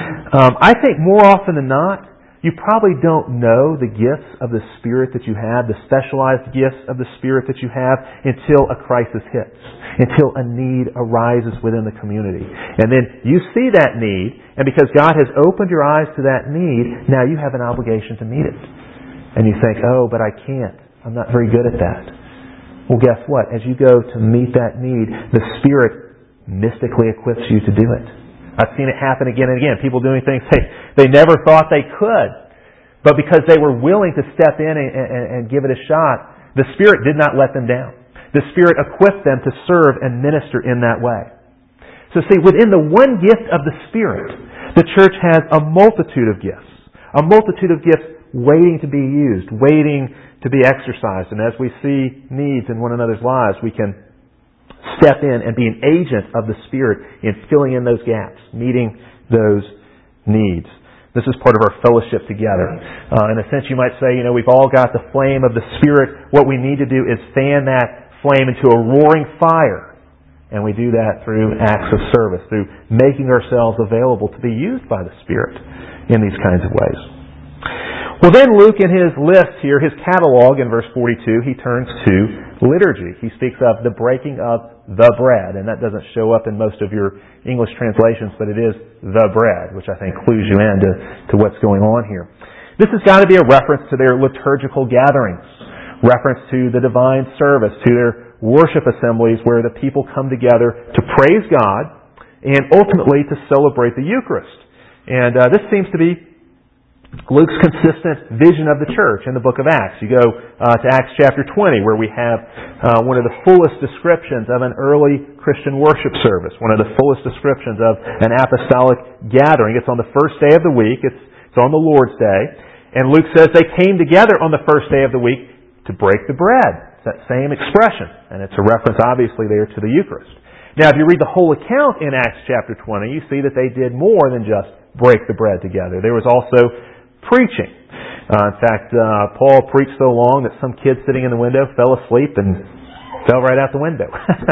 I think more often than not, you probably don't know the gifts of the Spirit that you have, the specialized gifts of the Spirit that you have, until a crisis hits, until a need arises within the community. And then you see that need, and because God has opened your eyes to that need, now you have an obligation to meet it. And you think, oh, but I can't. I'm not very good at that. Well, guess what? As you go to meet that need, the Spirit mystically equips you to do it. I've seen it happen again and again. People doing things they never thought they could. But because they were willing to step in and give it a shot, the Spirit did not let them down. The Spirit equipped them to serve and minister in that way. So see, within the one gift of the Spirit, the church has a multitude of gifts. A multitude of gifts waiting to be used, waiting to be exercised. And as we see needs in one another's lives, we can step in and be an agent of the Spirit in filling in those gaps, meeting those needs. This is part of our fellowship together. In a sense, you might say, we've all got the flame of the Spirit. What we need to do is fan that flame into a roaring fire. And we do that through acts of service, through making ourselves available to be used by the Spirit in these kinds of ways. Well, then Luke, in his list here, his catalog in verse 42, he turns to liturgy. He speaks of the breaking of the bread, and that doesn't show up in most of your English translations, but it is the bread, which I think clues you in to what's going on here. This has got to be a reference to their liturgical gatherings, reference to the divine service, to their worship assemblies where the people come together to praise God and ultimately to celebrate the Eucharist. And this seems to be Luke's consistent vision of the church in the book of Acts. You go to Acts chapter 20, where we have one of the fullest descriptions of an early Christian worship service, one of the fullest descriptions of an apostolic gathering. It's on the first day of the week. It's on the Lord's Day. And Luke says they came together on the first day of the week to break the bread. It's that same expression. And it's a reference, obviously, there to the Eucharist. Now, if you read the whole account in Acts chapter 20, you see that they did more than just break the bread together. There was also preaching. In fact, Paul preached so long that some kid sitting in the window fell asleep and fell right out the window.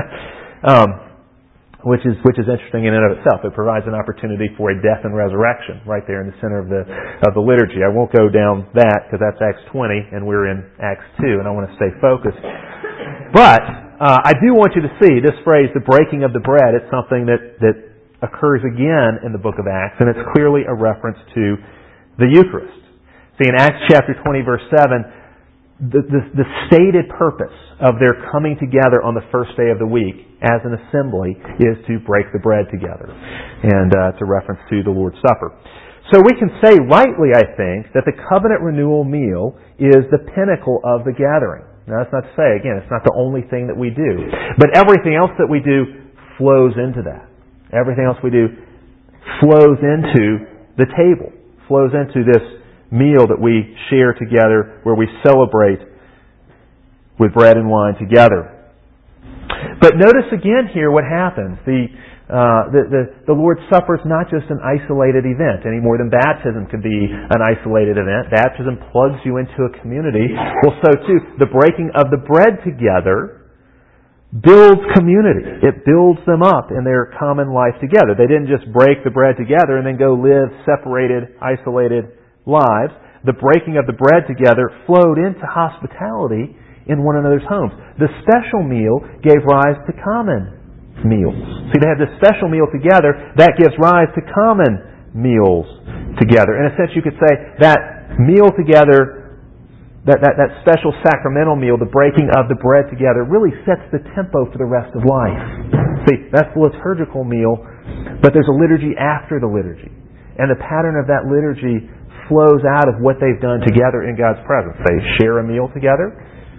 Which is interesting in and of itself. It provides an opportunity for a death and resurrection right there in the center of the liturgy. I won't go down that because that's Acts 20 and we're in Acts 2 and I want to stay focused. But I do want you to see this phrase, the breaking of the bread. It's something that occurs again in the book of Acts, and it's clearly a reference to the Eucharist. See, in Acts chapter 20, verse 7, the stated purpose of their coming together on the first day of the week as an assembly is to break the bread together. And it's a reference to the Lord's Supper. So we can say rightly, I think, that the covenant renewal meal is the pinnacle of the gathering. Now, that's not to say, again, it's not the only thing that we do. But everything else that we do flows into that. Everything else we do flows into the table, flows into this meal that we share together, where we celebrate with bread and wine together. But notice again here what happens. The Lord's Supper is not just an isolated event any more than baptism could be an isolated event. Baptism plugs you into a community. Well, so too, the breaking of the bread together builds community. It builds them up in their common life together. They didn't just break the bread together and then go live separated, isolated lives. The breaking of the bread together flowed into hospitality in one another's homes. The special meal gave rise to common meals. See, they had this special meal together that gives rise to common meals together. In a sense, you could say that meal together, that special sacramental meal, the breaking of the bread together, really sets the tempo for the rest of life. See, that's the liturgical meal, but there's a liturgy after the liturgy. And the pattern of that liturgy flows out of what they've done together in God's presence. They share a meal together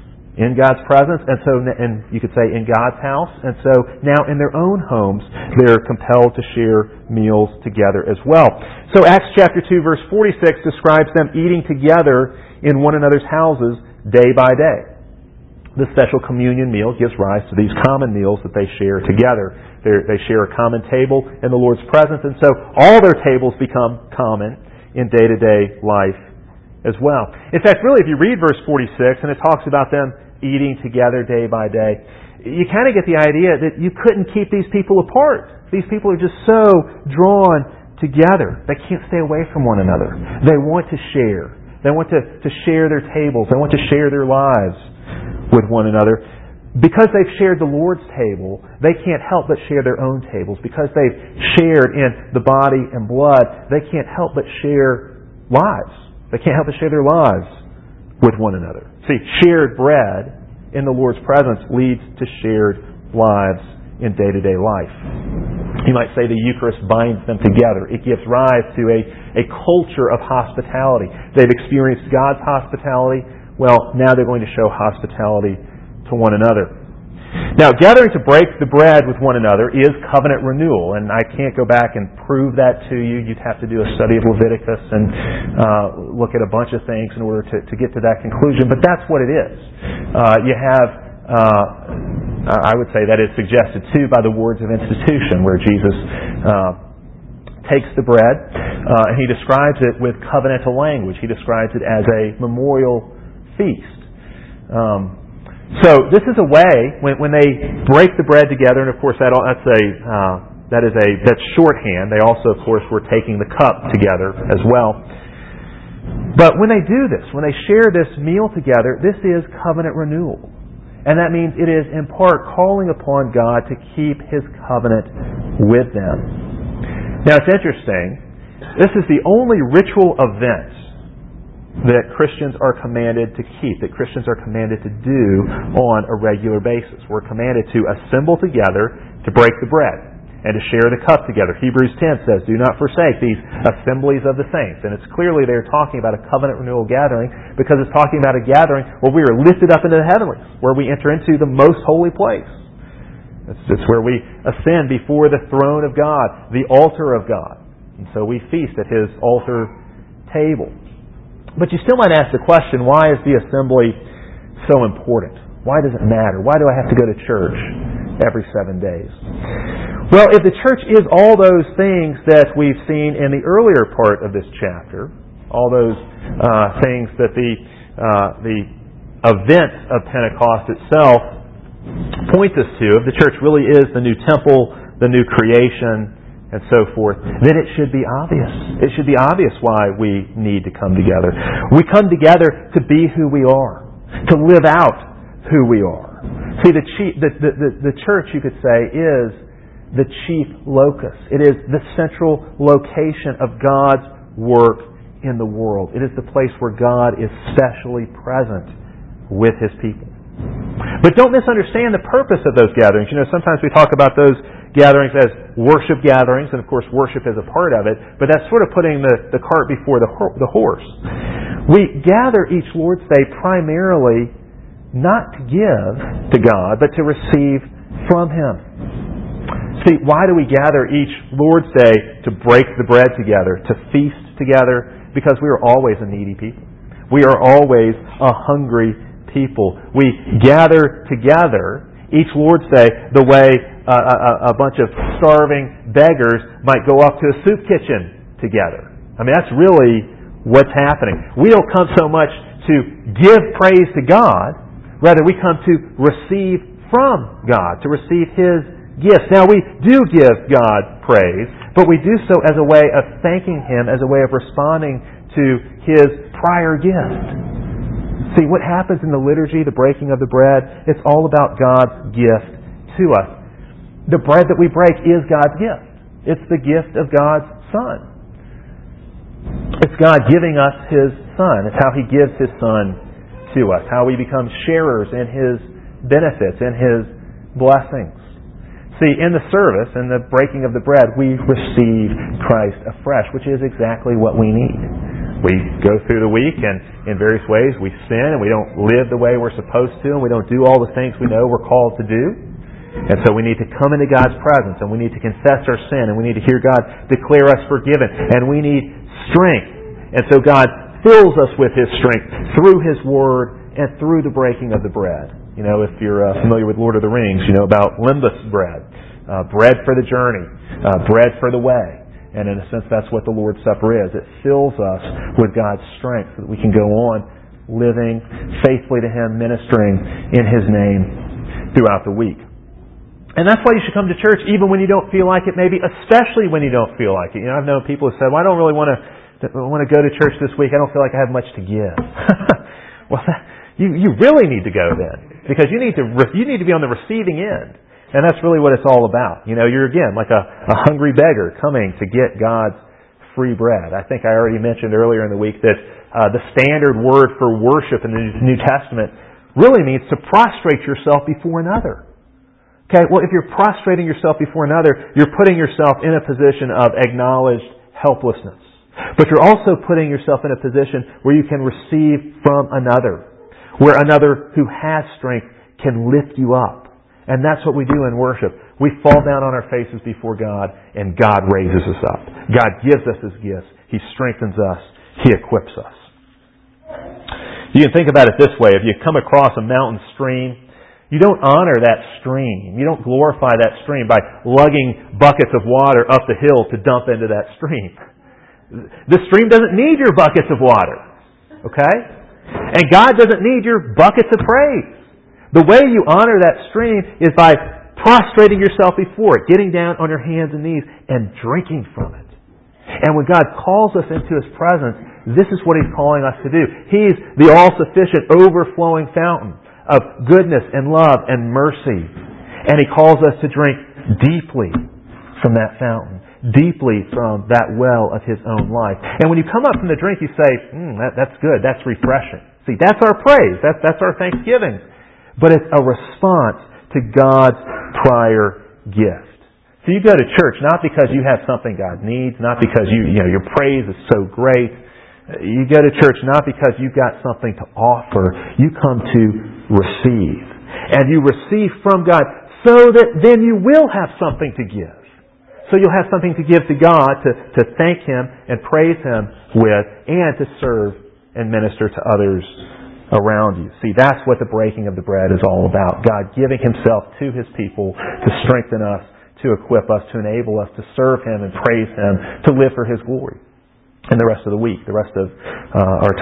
in God's presence, and you could say in God's house, and so now in their own homes they're compelled to share meals together as well. So Acts chapter 2 verse 46 describes them eating together in one another's houses day by day. The special communion meal gives rise to these common meals that they share together. They share a common table in the Lord's presence, and so all their tables become common in day-to-day life as well. In fact, really, if you read verse 46, and it talks about them eating together day by day, you kind of get the idea that you couldn't keep these people apart. These people are just so drawn together. They can't stay away from one another. They want to share. They want to share their tables. They want to share their lives with one another. Because they've shared the Lord's table, they can't help but share their own tables. Because they've shared in the body and blood, they can't help but share lives. They can't help but share their lives with one another. See, shared bread in the Lord's presence leads to shared lives in day-to-day life. You might say the Eucharist binds them together. It gives rise to a culture of hospitality. They've experienced God's hospitality. Well, now they're going to show hospitality to one another. Now, gathering to break the bread with one another is covenant renewal, and I can't go back and prove that to you. You'd have to do a study of Leviticus and look at a bunch of things in order to get to that conclusion, but that's what it is. You have, I would say that is suggested too by the words of institution, where Jesus takes the bread and he describes it with covenantal language. He describes it as a memorial feast. So this is a way when they break the bread together, and of course that's shorthand. They also, of course, were taking the cup together as well. But when they do this, when they share this meal together, this is covenant renewal, and that means it is in part calling upon God to keep His covenant with them. Now it's interesting. This is the only ritual event that Christians are commanded to keep, that Christians are commanded to do on a regular basis. We're commanded to assemble together to break the bread and to share the cup together. Hebrews 10 says, "Do not forsake these assemblies of the saints." And it's clearly they're talking about a covenant renewal gathering, because it's talking about a gathering where we are lifted up into the heavenlies, where we enter into the most holy place. It's where we ascend before the throne of God, the altar of God. And so we feast at His altar table. But you still might ask the question, why is the assembly so important? Why does it matter? Why do I have to go to church every 7 days? Well, if the church is all those things that we've seen in the earlier part of this chapter, all those things that the event of Pentecost itself points us to, if the church really is the new temple, the new creation, and so forth, then it should be obvious. It should be obvious why we need to come together. We come together to be who we are, to live out who we are. See, the church, you could say, is the chief locus. It is the central location of God's work in the world. It is the place where God is specially present with His people. But don't misunderstand the purpose of those gatherings. You know, sometimes we talk about those gatherings as worship gatherings, and of course worship is a part of it, but that's sort of putting the cart before the horse. We gather each Lord's Day primarily not to give to God, but to receive from Him. See, why do we gather each Lord's Day? To break the bread together, to feast together, because we are always a needy people. We are always a hungry people. We gather together each Lord's Day the way a bunch of starving beggars might go up to a soup kitchen together. I mean, that's really what's happening. We don't come so much to give praise to God, rather we come to receive from God, to receive His gifts. Now, we do give God praise, but we do so as a way of thanking Him, as a way of responding to His prior gift. See, what happens in the liturgy, the breaking of the bread, it's all about God's gift to us. The bread that we break is God's gift. It's the gift of God's Son. It's God giving us His Son. It's how He gives His Son to us, how we become sharers in His benefits, in His blessings. See, in the service, in the breaking of the bread, we receive Christ afresh, which is exactly what we need. We go through the week and in various ways we sin and we don't live the way we're supposed to and we don't do all the things we know we're called to do. And so we need to come into God's presence and we need to confess our sin and we need to hear God declare us forgiven and we need strength. And so God fills us with His strength through His Word and through the breaking of the bread. You know, if you're familiar with Lord of the Rings, you know about limbus bread, bread for the journey, bread for the way. And in a sense, that's what the Lord's Supper is. It fills us with God's strength so that we can go on living faithfully to Him, ministering in His name throughout the week. And that's why you should come to church even when you don't feel like it, maybe especially when you don't feel like it. You know, I've known people who said, well, I don't really want to go to church this week. I don't feel like I have much to give. Well, you really need to go then, because you need to be on the receiving end. And that's really what it's all about. You know, you're again like a hungry beggar coming to get God's free bread. I think I already mentioned earlier in the week that the standard word for worship in the New Testament really means to prostrate yourself before another. Okay, well, if you're prostrating yourself before another, you're putting yourself in a position of acknowledged helplessness. But you're also putting yourself in a position where you can receive from another, where another who has strength can lift you up. And that's what we do in worship. We fall down on our faces before God, and God raises us up. God gives us His gifts. He strengthens us. He equips us. You can think about it this way. If you come across a mountain stream, you don't honor that stream. You don't glorify that stream by lugging buckets of water up the hill to dump into that stream. The stream doesn't need your buckets of water. Okay? And God doesn't need your buckets of praise. The way you honor that stream is by prostrating yourself before it, getting down on your hands and knees and drinking from it. And when God calls us into His presence, this is what He's calling us to do. He's the all-sufficient, overflowing fountain of goodness and love and mercy. And He calls us to drink deeply from that fountain, deeply from that well of His own life. And when you come up from the drink, you say, that's good, that's refreshing. See, that's our praise, that's our thanksgiving. But it's a response to God's prior gift. So you go to church not because you have something God needs, not because your praise is so great. You go to church not because you've got something to offer. You come to receive. And you receive from God so that then you will have something to give. So you'll have something to give to God, to thank Him and praise Him with, and to serve and minister to others around you. See, that's what the breaking of the bread is all about. God giving Himself to His people to strengthen us, to equip us, to enable us to serve Him and praise Him, to live for His glory in the rest of the week, the rest of our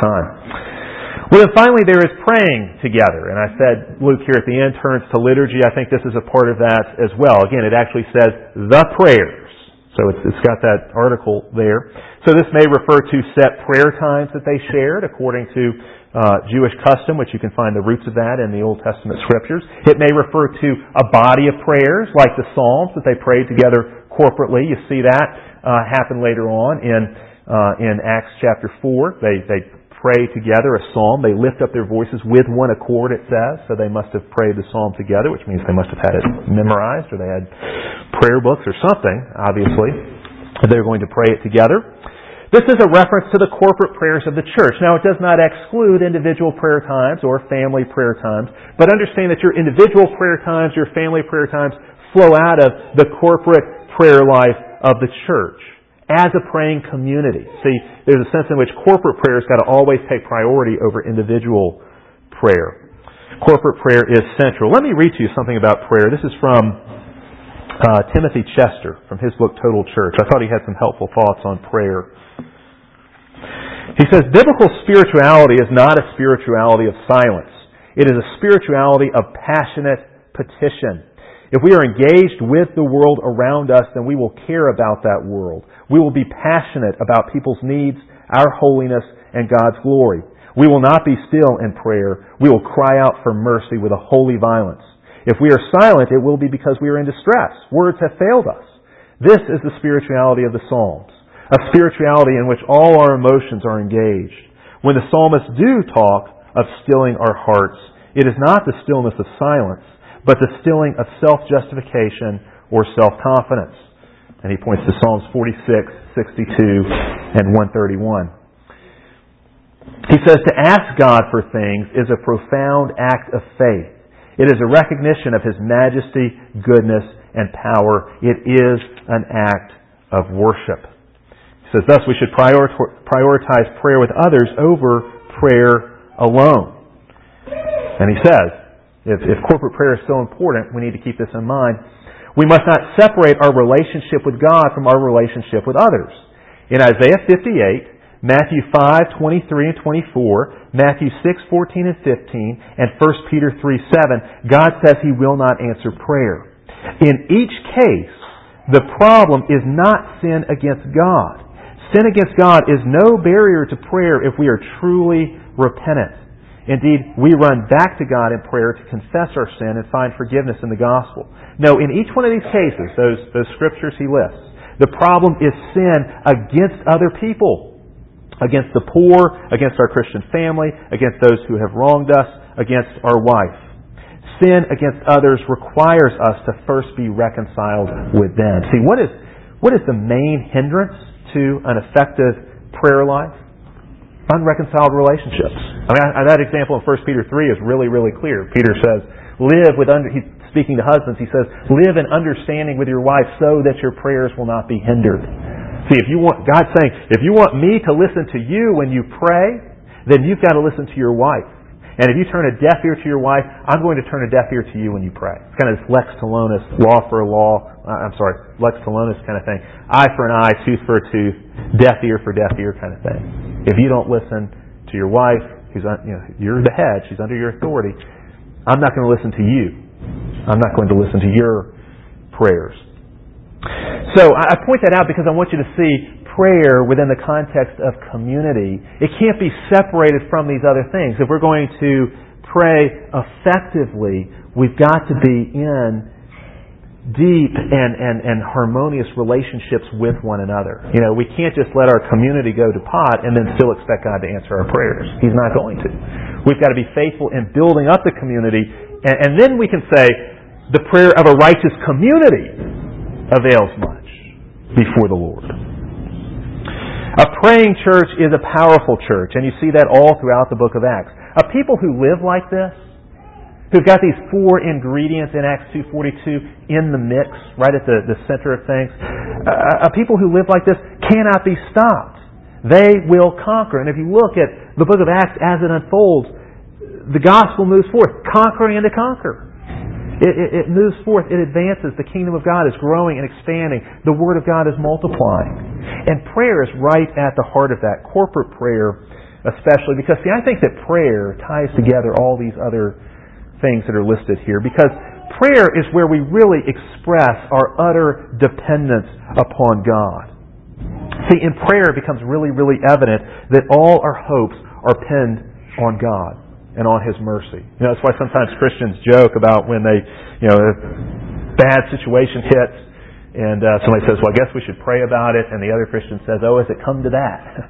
time. Well, then finally there is praying together. And I said Luke here at the end turns to liturgy. I think this is a part of that as well. Again, it actually says the prayers. So it's got that article there. So this may refer to set prayer times that they shared according to Jewish custom, which you can find the roots of that in the Old Testament Scriptures. It may refer to a body of prayers, like the Psalms that they prayed together corporately. You see that happen later on in Acts chapter 4. They pray together a psalm. They lift up their voices with one accord, it says. So they must have prayed the psalm together, which means they must have had it memorized, or they had prayer books or something, obviously. They're going to pray it together. This is a reference to the corporate prayers of the church. Now, it does not exclude individual prayer times or family prayer times, but understand that your individual prayer times, your family prayer times, flow out of the corporate prayer life of the church as a praying community. See, there's a sense in which corporate prayer has got to always take priority over individual prayer. Corporate prayer is central. Let me read to you something about prayer. This is from Timothy Chester, from his book Total Church. I thought he had some helpful thoughts on prayer. He says, biblical spirituality is not a spirituality of silence. It is a spirituality of passionate petition. If we are engaged with the world around us, then we will care about that world. We will be passionate about people's needs, our holiness, and God's glory. We will not be still in prayer. We will cry out for mercy with a holy violence. If we are silent, it will be because we are in distress. Words have failed us. This is the spirituality of the Psalms, a spirituality in which all our emotions are engaged. When the psalmists do talk of stilling our hearts, it is not the stillness of silence, but the stilling of self-justification or self-confidence. And he points to Psalms 46, 62, and 131. He says to ask God for things is a profound act of faith. It is a recognition of His majesty, goodness, and power. It is an act of worship. He says, thus we should prioritize prayer with others over prayer alone. And he says, if corporate prayer is so important, we need to keep this in mind. We must not separate our relationship with God from our relationship with others. In Isaiah 58, Matthew 5, 23 and 24, Matthew 6, 14 and 15, and 1 Peter 3, 7, God says He will not answer prayer. In each case, the problem is not sin against God. Sin against God is no barrier to prayer if we are truly repentant. Indeed, we run back to God in prayer to confess our sin and find forgiveness in the gospel. No, in each one of these cases, those scriptures he lists, the problem is sin against other people, against the poor, against our Christian family, against those who have wronged us, against our wife. Sin against others requires us to first be reconciled with them. See, what is the main hindrance to an effective prayer life? Unreconciled relationships. I mean, that example in 1 Peter 3 is really, really clear. Peter says, he's speaking to husbands, he says, live in understanding with your wife so that your prayers will not be hindered. See, God's saying, if you want me to listen to you when you pray, then you've got to listen to your wife. And if you turn a deaf ear to your wife, I'm going to turn a deaf ear to you when you pray. It's kind of this lex talionis, lex talionis kind of thing. Eye for an eye, tooth for a tooth, deaf ear for deaf ear kind of thing. If you don't listen to your wife, you're the head, she's under your authority, I'm not going to listen to you. I'm not going to listen to your prayers. So I point that out because I want you to see prayer within the context of community. It can't be separated from these other things. If we're going to pray effectively, we've got to be in deep and harmonious relationships with one another. We can't just let our community go to pot and then still expect God to answer our prayers. He's not going to. We've got to be faithful in building up the community, and then we can say the prayer of a righteous community avails much before the Lord. A praying church is a powerful church, and you see that all throughout the book of Acts. A people who live like this, who've got these four ingredients in Acts 2:42 in the mix, right at the center of things. A people who live like this cannot be stopped. They will conquer. And if you look at the book of Acts as it unfolds, the gospel moves forth, conquering and to conquer. It moves forth, it advances. The kingdom of God is growing and expanding. The Word of God is multiplying. And prayer is right at the heart of that. Corporate prayer especially. Because, I think that prayer ties together all these other things that are listed here. Because prayer is where we really express our utter dependence upon God. See, in prayer it becomes really, really evident that all our hopes are pinned on God and on His mercy. That's why sometimes Christians joke about when they, a bad situation hits and somebody says, well, I guess we should pray about it, and the other Christian says, oh, has it come to that?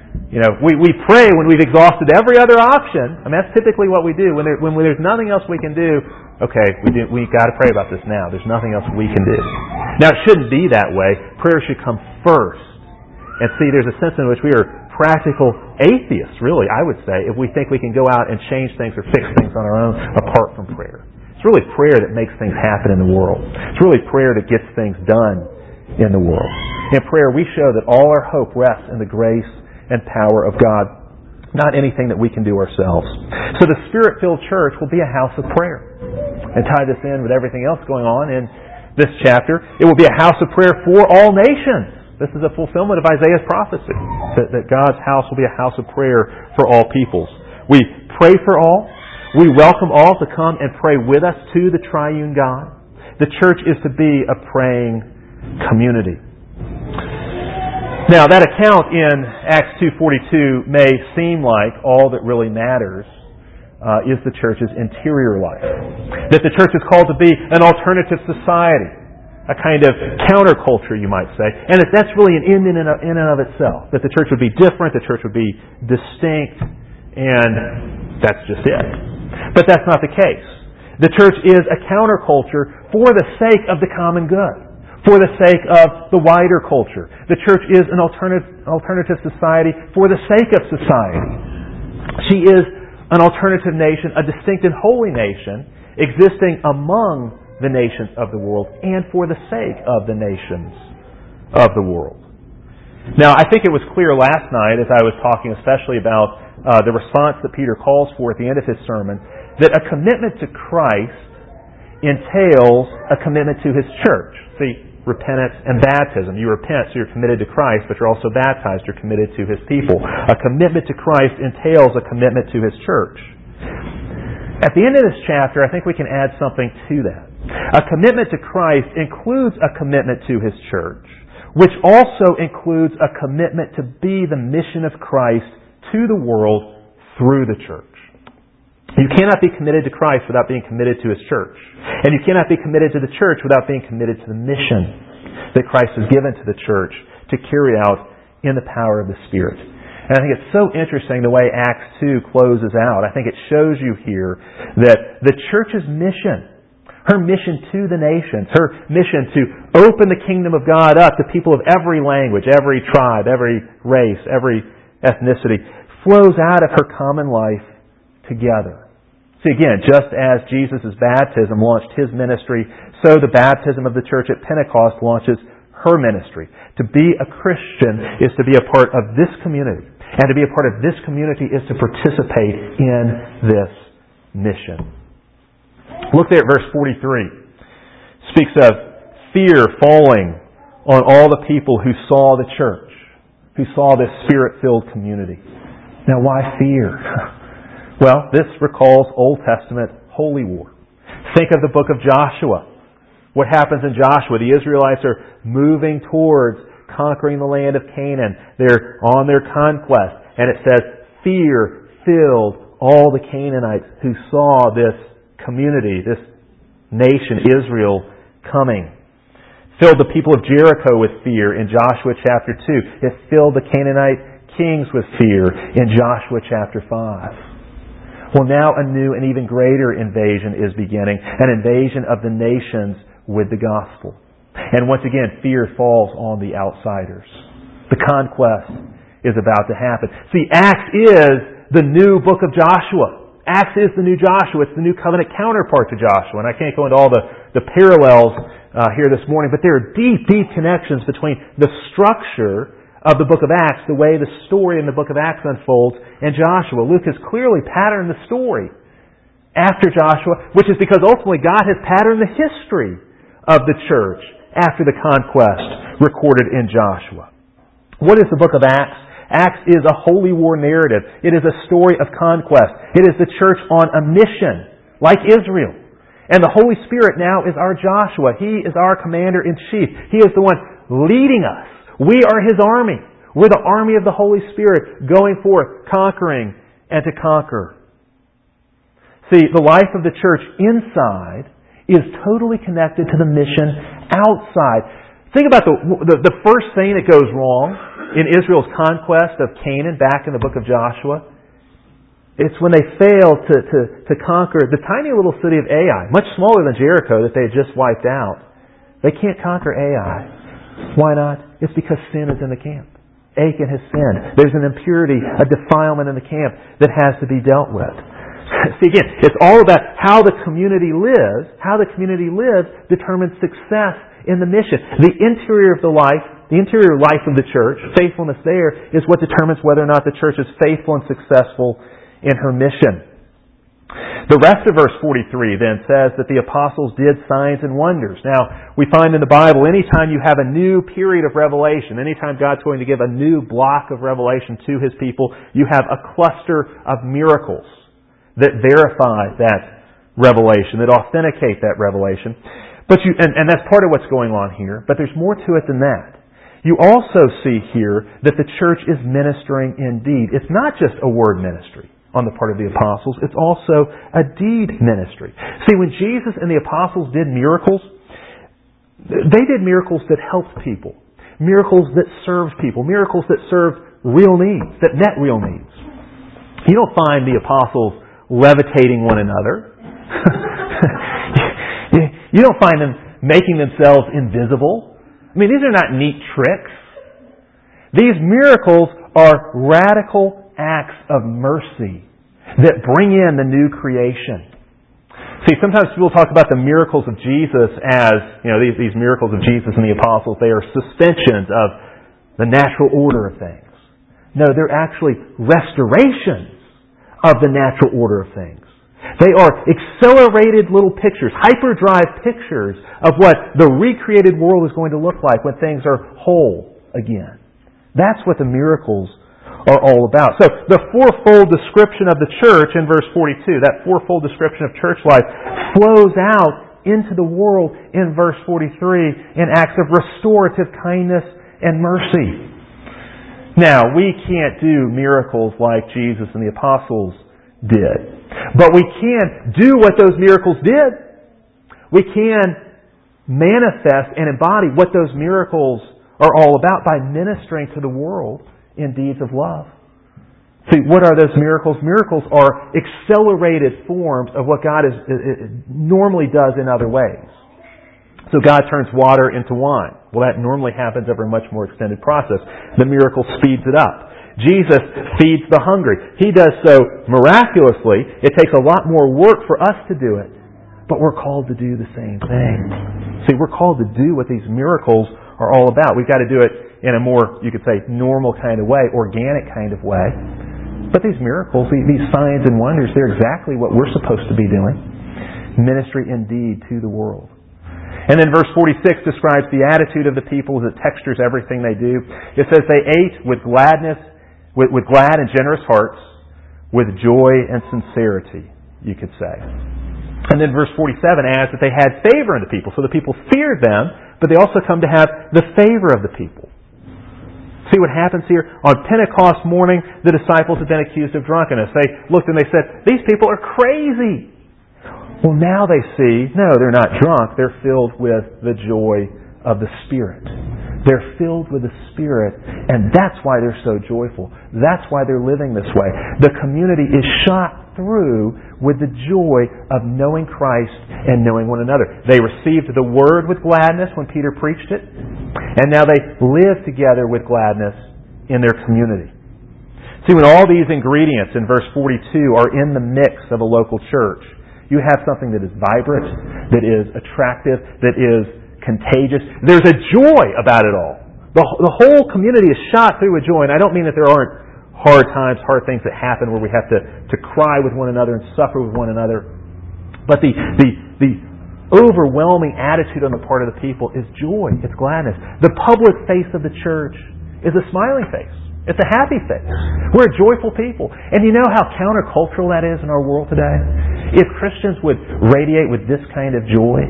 We pray when we've exhausted every other option. I mean, that's typically what we do. When there's nothing else we can do, okay, we got to pray about this now. There's nothing else we can do. Now, it shouldn't be that way. Prayer should come first. And see, there's a sense in which we are practical atheists, really, I would say, if we think we can go out and change things or fix things on our own apart from prayer. It's really prayer that makes things happen in the world. It's really prayer that gets things done in the world. In prayer, we show that all our hope rests in the grace and power of God, not anything that we can do ourselves. So the Spirit-filled church will be a house of prayer. And tie this in with everything else going on in this chapter, it will be a house of prayer for all nations. This is a fulfillment of Isaiah's prophecy, that God's house will be a house of prayer for all peoples. We pray for all. We welcome all to come and pray with us to the triune God. The church is to be a praying community. Now, that account in Acts 2:42 may seem like all that really matters is the church's interior life. That the church is called to be an alternative society, a kind of counterculture, you might say. And that's really an end in and of itself. That the church would be different, the church would be distinct, and that's just it. But that's not the case. The church is a counterculture for the sake of the common good, for the sake of the wider culture. The church is an alternative society for the sake of society. She is an alternative nation, a distinct and holy nation, existing among the nations of the world and for the sake of the nations of the world. Now, I think it was clear last night as I was talking especially about the response that Peter calls for at the end of his sermon, that a commitment to Christ entails a commitment to His church. See, repentance and baptism. You repent, so you're committed to Christ, but you're also baptized, you're committed to His people. A commitment to Christ entails a commitment to His church. At the end of this chapter, I think we can add something to that. A commitment to Christ includes a commitment to His church, which also includes a commitment to be the mission of Christ to the world through the church. You cannot be committed to Christ without being committed to His church. And you cannot be committed to the church without being committed to the mission that Christ has given to the church to carry out in the power of the Spirit. And I think it's so interesting the way Acts 2 closes out. I think it shows you here that the church's mission, her mission to the nations, her mission to open the kingdom of God up to people of every language, every tribe, every race, every ethnicity, flows out of her common life together. See, again, just as Jesus' baptism launched His ministry, so the baptism of the church at Pentecost launches her ministry. To be a Christian is to be a part of this community. And to be a part of this community is to participate in this mission. Look there at verse 43. It speaks of fear falling on all the people who saw the church, who saw this Spirit-filled community. Now, why fear? Well, this recalls Old Testament holy war. Think of the book of Joshua. What happens in Joshua? The Israelites are moving towards conquering the land of Canaan. They're on their conquest. And it says, fear filled all the Canaanites who saw this community, this nation, Israel, coming. Filled the people of Jericho with fear in Joshua chapter 2. It filled the Canaanite kings with fear in Joshua chapter 5. Well, now a new and even greater invasion is beginning. An invasion of the nations with the gospel. And once again, fear falls on the outsiders. The conquest is about to happen. See, Acts is the new book of Joshua. Acts is the new Joshua. It's the new covenant counterpart to Joshua. And I can't go into all the parallels here this morning, but there are deep, deep connections between the structure of the book of Acts, the way the story in the book of Acts unfolds, and Joshua. Luke has clearly patterned the story after Joshua, which is because ultimately God has patterned the history of the church after the conquest recorded in Joshua. What is the book of Acts? Acts is a holy war narrative. It is a story of conquest. It is the church on a mission, like Israel. And the Holy Spirit now is our Joshua. He is our commander-in-chief. He is the one leading us. We are His army. We're the army of the Holy Spirit going forth, conquering and to conquer. See, the life of the church inside is totally connected to the mission outside. Think about the first thing that goes wrong in Israel's conquest of Canaan back in the book of Joshua. It's when they fail to conquer the tiny little city of Ai, much smaller than Jericho that they had just wiped out. They can't conquer Ai. Why not? It's because sin is in the camp. Achan has sinned. There's an impurity, a defilement in the camp that has to be dealt with. See, again, it's all about how the community lives. How the community lives determines success in the mission. The interior life of the church, faithfulness there, is what determines whether or not the church is faithful and successful in her mission. The rest of verse 43 then says that the apostles did signs and wonders. Now, we find in the Bible, anytime you have a new period of revelation, anytime God's going to give a new block of revelation to His people, you have a cluster of miracles that verify that revelation, that authenticate that revelation. And that's part of what's going on here, but there's more to it than that. You also see here that the church is ministering in deed. It's not just a word ministry on the part of the apostles, it's also a deed ministry. See, when Jesus and the apostles did miracles, they did miracles that helped people, miracles that served people, miracles that served real needs, that met real needs. You don't find the apostles levitating one another. You don't find them making themselves invisible. I mean, these are not neat tricks. These miracles are radical acts of mercy that bring in the new creation. See, sometimes people talk about the miracles of Jesus as, these miracles of Jesus and the apostles, they are suspensions of the natural order of things. No, they're actually restorations of the natural order of things. They are accelerated little pictures, hyperdrive pictures of what the recreated world is going to look like when things are whole again. That's what the miracles are all about. So the fourfold description of the church in verse 42, that fourfold description of church life, flows out into the world in verse 43 in acts of restorative kindness and mercy. Now, we can't do miracles like Jesus and the apostles did. But we can do what those miracles did. We can manifest and embody what those miracles are all about by ministering to the world in deeds of love. See, what are those miracles? Miracles are accelerated forms of what God normally does in other ways. So God turns water into wine. Well, that normally happens over a much more extended process. The miracle speeds it up. Jesus feeds the hungry. He does so miraculously. It takes a lot more work for us to do it, but we're called to do the same thing. See, we're called to do what these miracles are all about. We've got to do it in a more, you could say, normal kind of way, organic kind of way. But these miracles, these signs and wonders, they're exactly what we're supposed to be doing. Ministry indeed to the world. And then verse 46 describes the attitude of the people as it textures everything they do. It says they ate with gladness, with glad and generous hearts, with joy and sincerity, you could say. And then verse 47 adds that they had favor in the people. So the people feared them, but they also come to have the favor of the people. See what happens here? On Pentecost morning, the disciples had been accused of drunkenness. They looked and they said, these people are crazy. Well, now they see, no, they're not drunk. They're filled with the joy of the Spirit. They're filled with the Spirit, and that's why they're so joyful. That's why they're living this way. The community is shot through with the joy of knowing Christ and knowing one another. They received the Word with gladness when Peter preached it, and now they live together with gladness in their community. See, when all these ingredients in verse 42 are in the mix of a local church, you have something that is vibrant, that is attractive, that is contagious. There's a joy about it all. The whole community is shot through with joy. And I don't mean that there aren't hard times, hard things that happen where we have to cry with one another and suffer with one another. But the overwhelming attitude on the part of the people is joy. It's gladness. The public face of the church is a smiling face. It's a happy face. We're a joyful people. And you know how countercultural that is in our world today? If Christians would radiate with this kind of joy,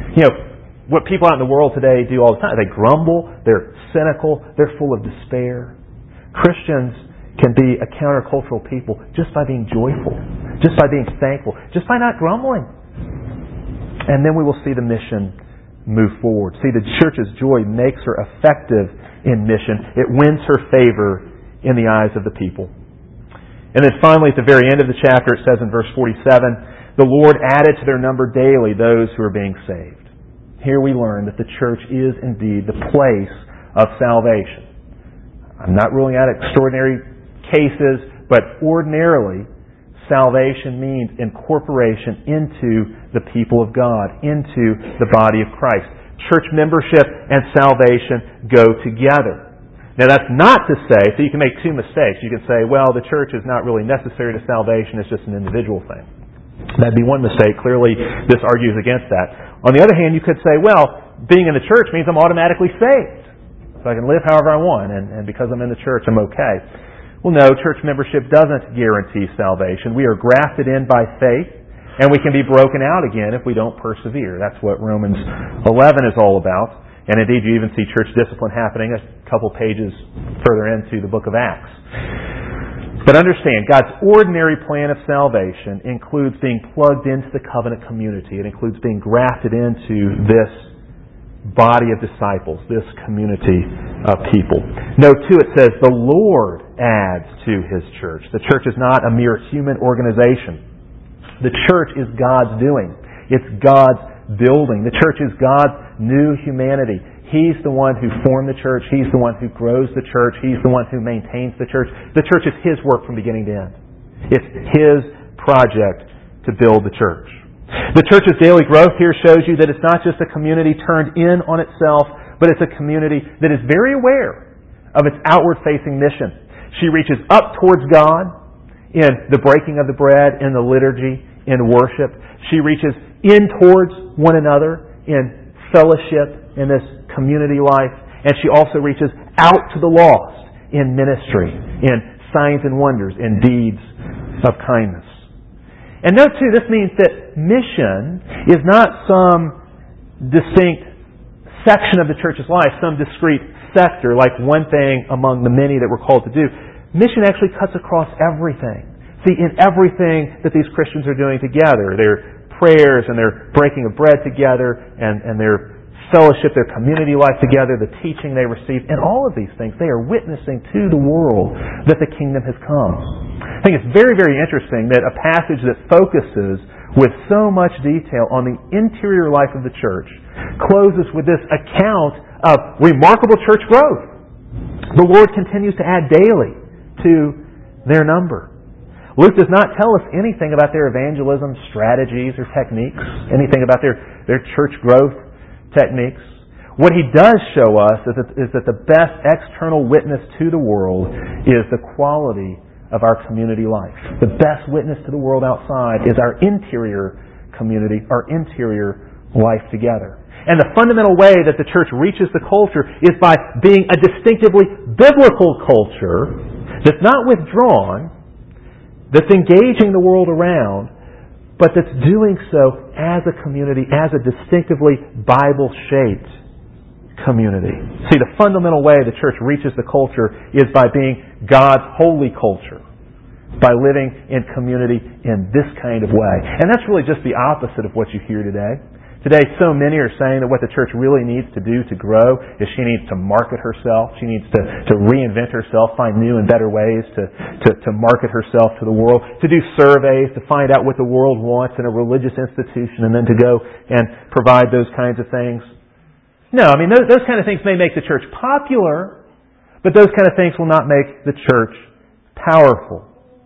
what people out in the world today do all the time, they grumble, they're cynical, they're full of despair. Christians can be a countercultural people just by being joyful, just by being thankful, just by not grumbling. And then we will see the mission move forward. See, the church's joy makes her effective in mission. It wins her favor in the eyes of the people. And then finally, at the very end of the chapter, it says in verse 47, the Lord added to their number daily those who are being saved. Here we learn that the church is indeed the place of salvation. I'm not ruling out extraordinary cases, but ordinarily, salvation means incorporation into the people of God, into the body of Christ. Church membership and salvation go together. Now that's not to say, so you can make two mistakes. You can say, well, the church is not really necessary to salvation, it's just an individual thing. That'd be one mistake. Clearly, this argues against that. On the other hand, you could say, well, being in the church means I'm automatically saved. So I can live however I want, and because I'm in the church, I'm okay. Well, no, church membership doesn't guarantee salvation. We are grafted in by faith, and we can be broken out again if we don't persevere. That's what Romans 11 is all about. And indeed, you even see church discipline happening a couple pages further into the book of Acts. But understand, God's ordinary plan of salvation includes being plugged into the covenant community. It includes being grafted into this body of disciples, this community of people. Note too, it says, the Lord adds to His church. The church is not a mere human organization. The church is God's doing. It's God's building. The church is God's new humanity. He's the one who formed the church. He's the one who grows the church. He's the one who maintains the church. The church is His work from beginning to end. It's His project to build the church. The church's daily growth here shows you that it's not just a community turned in on itself, but it's a community that is very aware of its outward-facing mission. She reaches up towards God in the breaking of the bread, in the liturgy, in worship. She reaches in towards one another in fellowship, in this community life. And she also reaches out to the lost in ministry, in signs and wonders, in deeds of kindness. And note too, this means that mission is not some distinct section of the church's life, some discrete sector, like one thing among the many that we're called to do. Mission actually cuts across everything. See, in everything that these Christians are doing together, their prayers and their breaking of bread together and their fellowship, their community life together, the teaching they receive, and all of these things, they are witnessing to the world that the kingdom has come. I think it's very, very interesting that a passage that focuses with so much detail on the interior life of the church closes with this account of remarkable church growth. The Lord continues to add daily to their number. Luke does not tell us anything about their evangelism strategies or techniques, anything about their church growth techniques. What he does show us is that the best external witness to the world is the quality of our community life. The best witness to the world outside is our interior community, our interior life together. And the fundamental way that the church reaches the culture is by being a distinctively biblical culture that's not withdrawn, that's engaging the world around, but that's doing so as a community, as a distinctively Bible-shaped community. See, the fundamental way the church reaches the culture is by being God's holy culture, by living in community in this kind of way. And that's really just the opposite of what you hear today. Today, so many are saying that what the church really needs to do to grow is she needs to market herself. She needs to reinvent herself, find new and better ways to market herself to the world, to do surveys, to find out what the world wants in a religious institution, and then to go and provide those kinds of things. No, I mean, those kind of things may make the church popular, but those kind of things will not make the church powerful.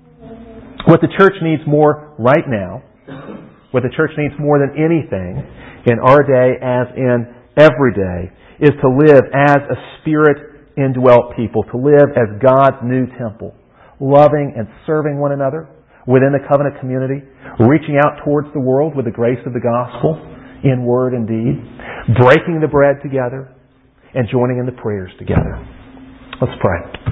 What the church needs more right now, what the church needs more than anything in our day as in every day, is to live as a Spirit-indwelt people, to live as God's new temple, loving and serving one another within the covenant community, reaching out towards the world with the grace of the gospel in word and deed, breaking the bread together, and joining in the prayers together. Let's pray.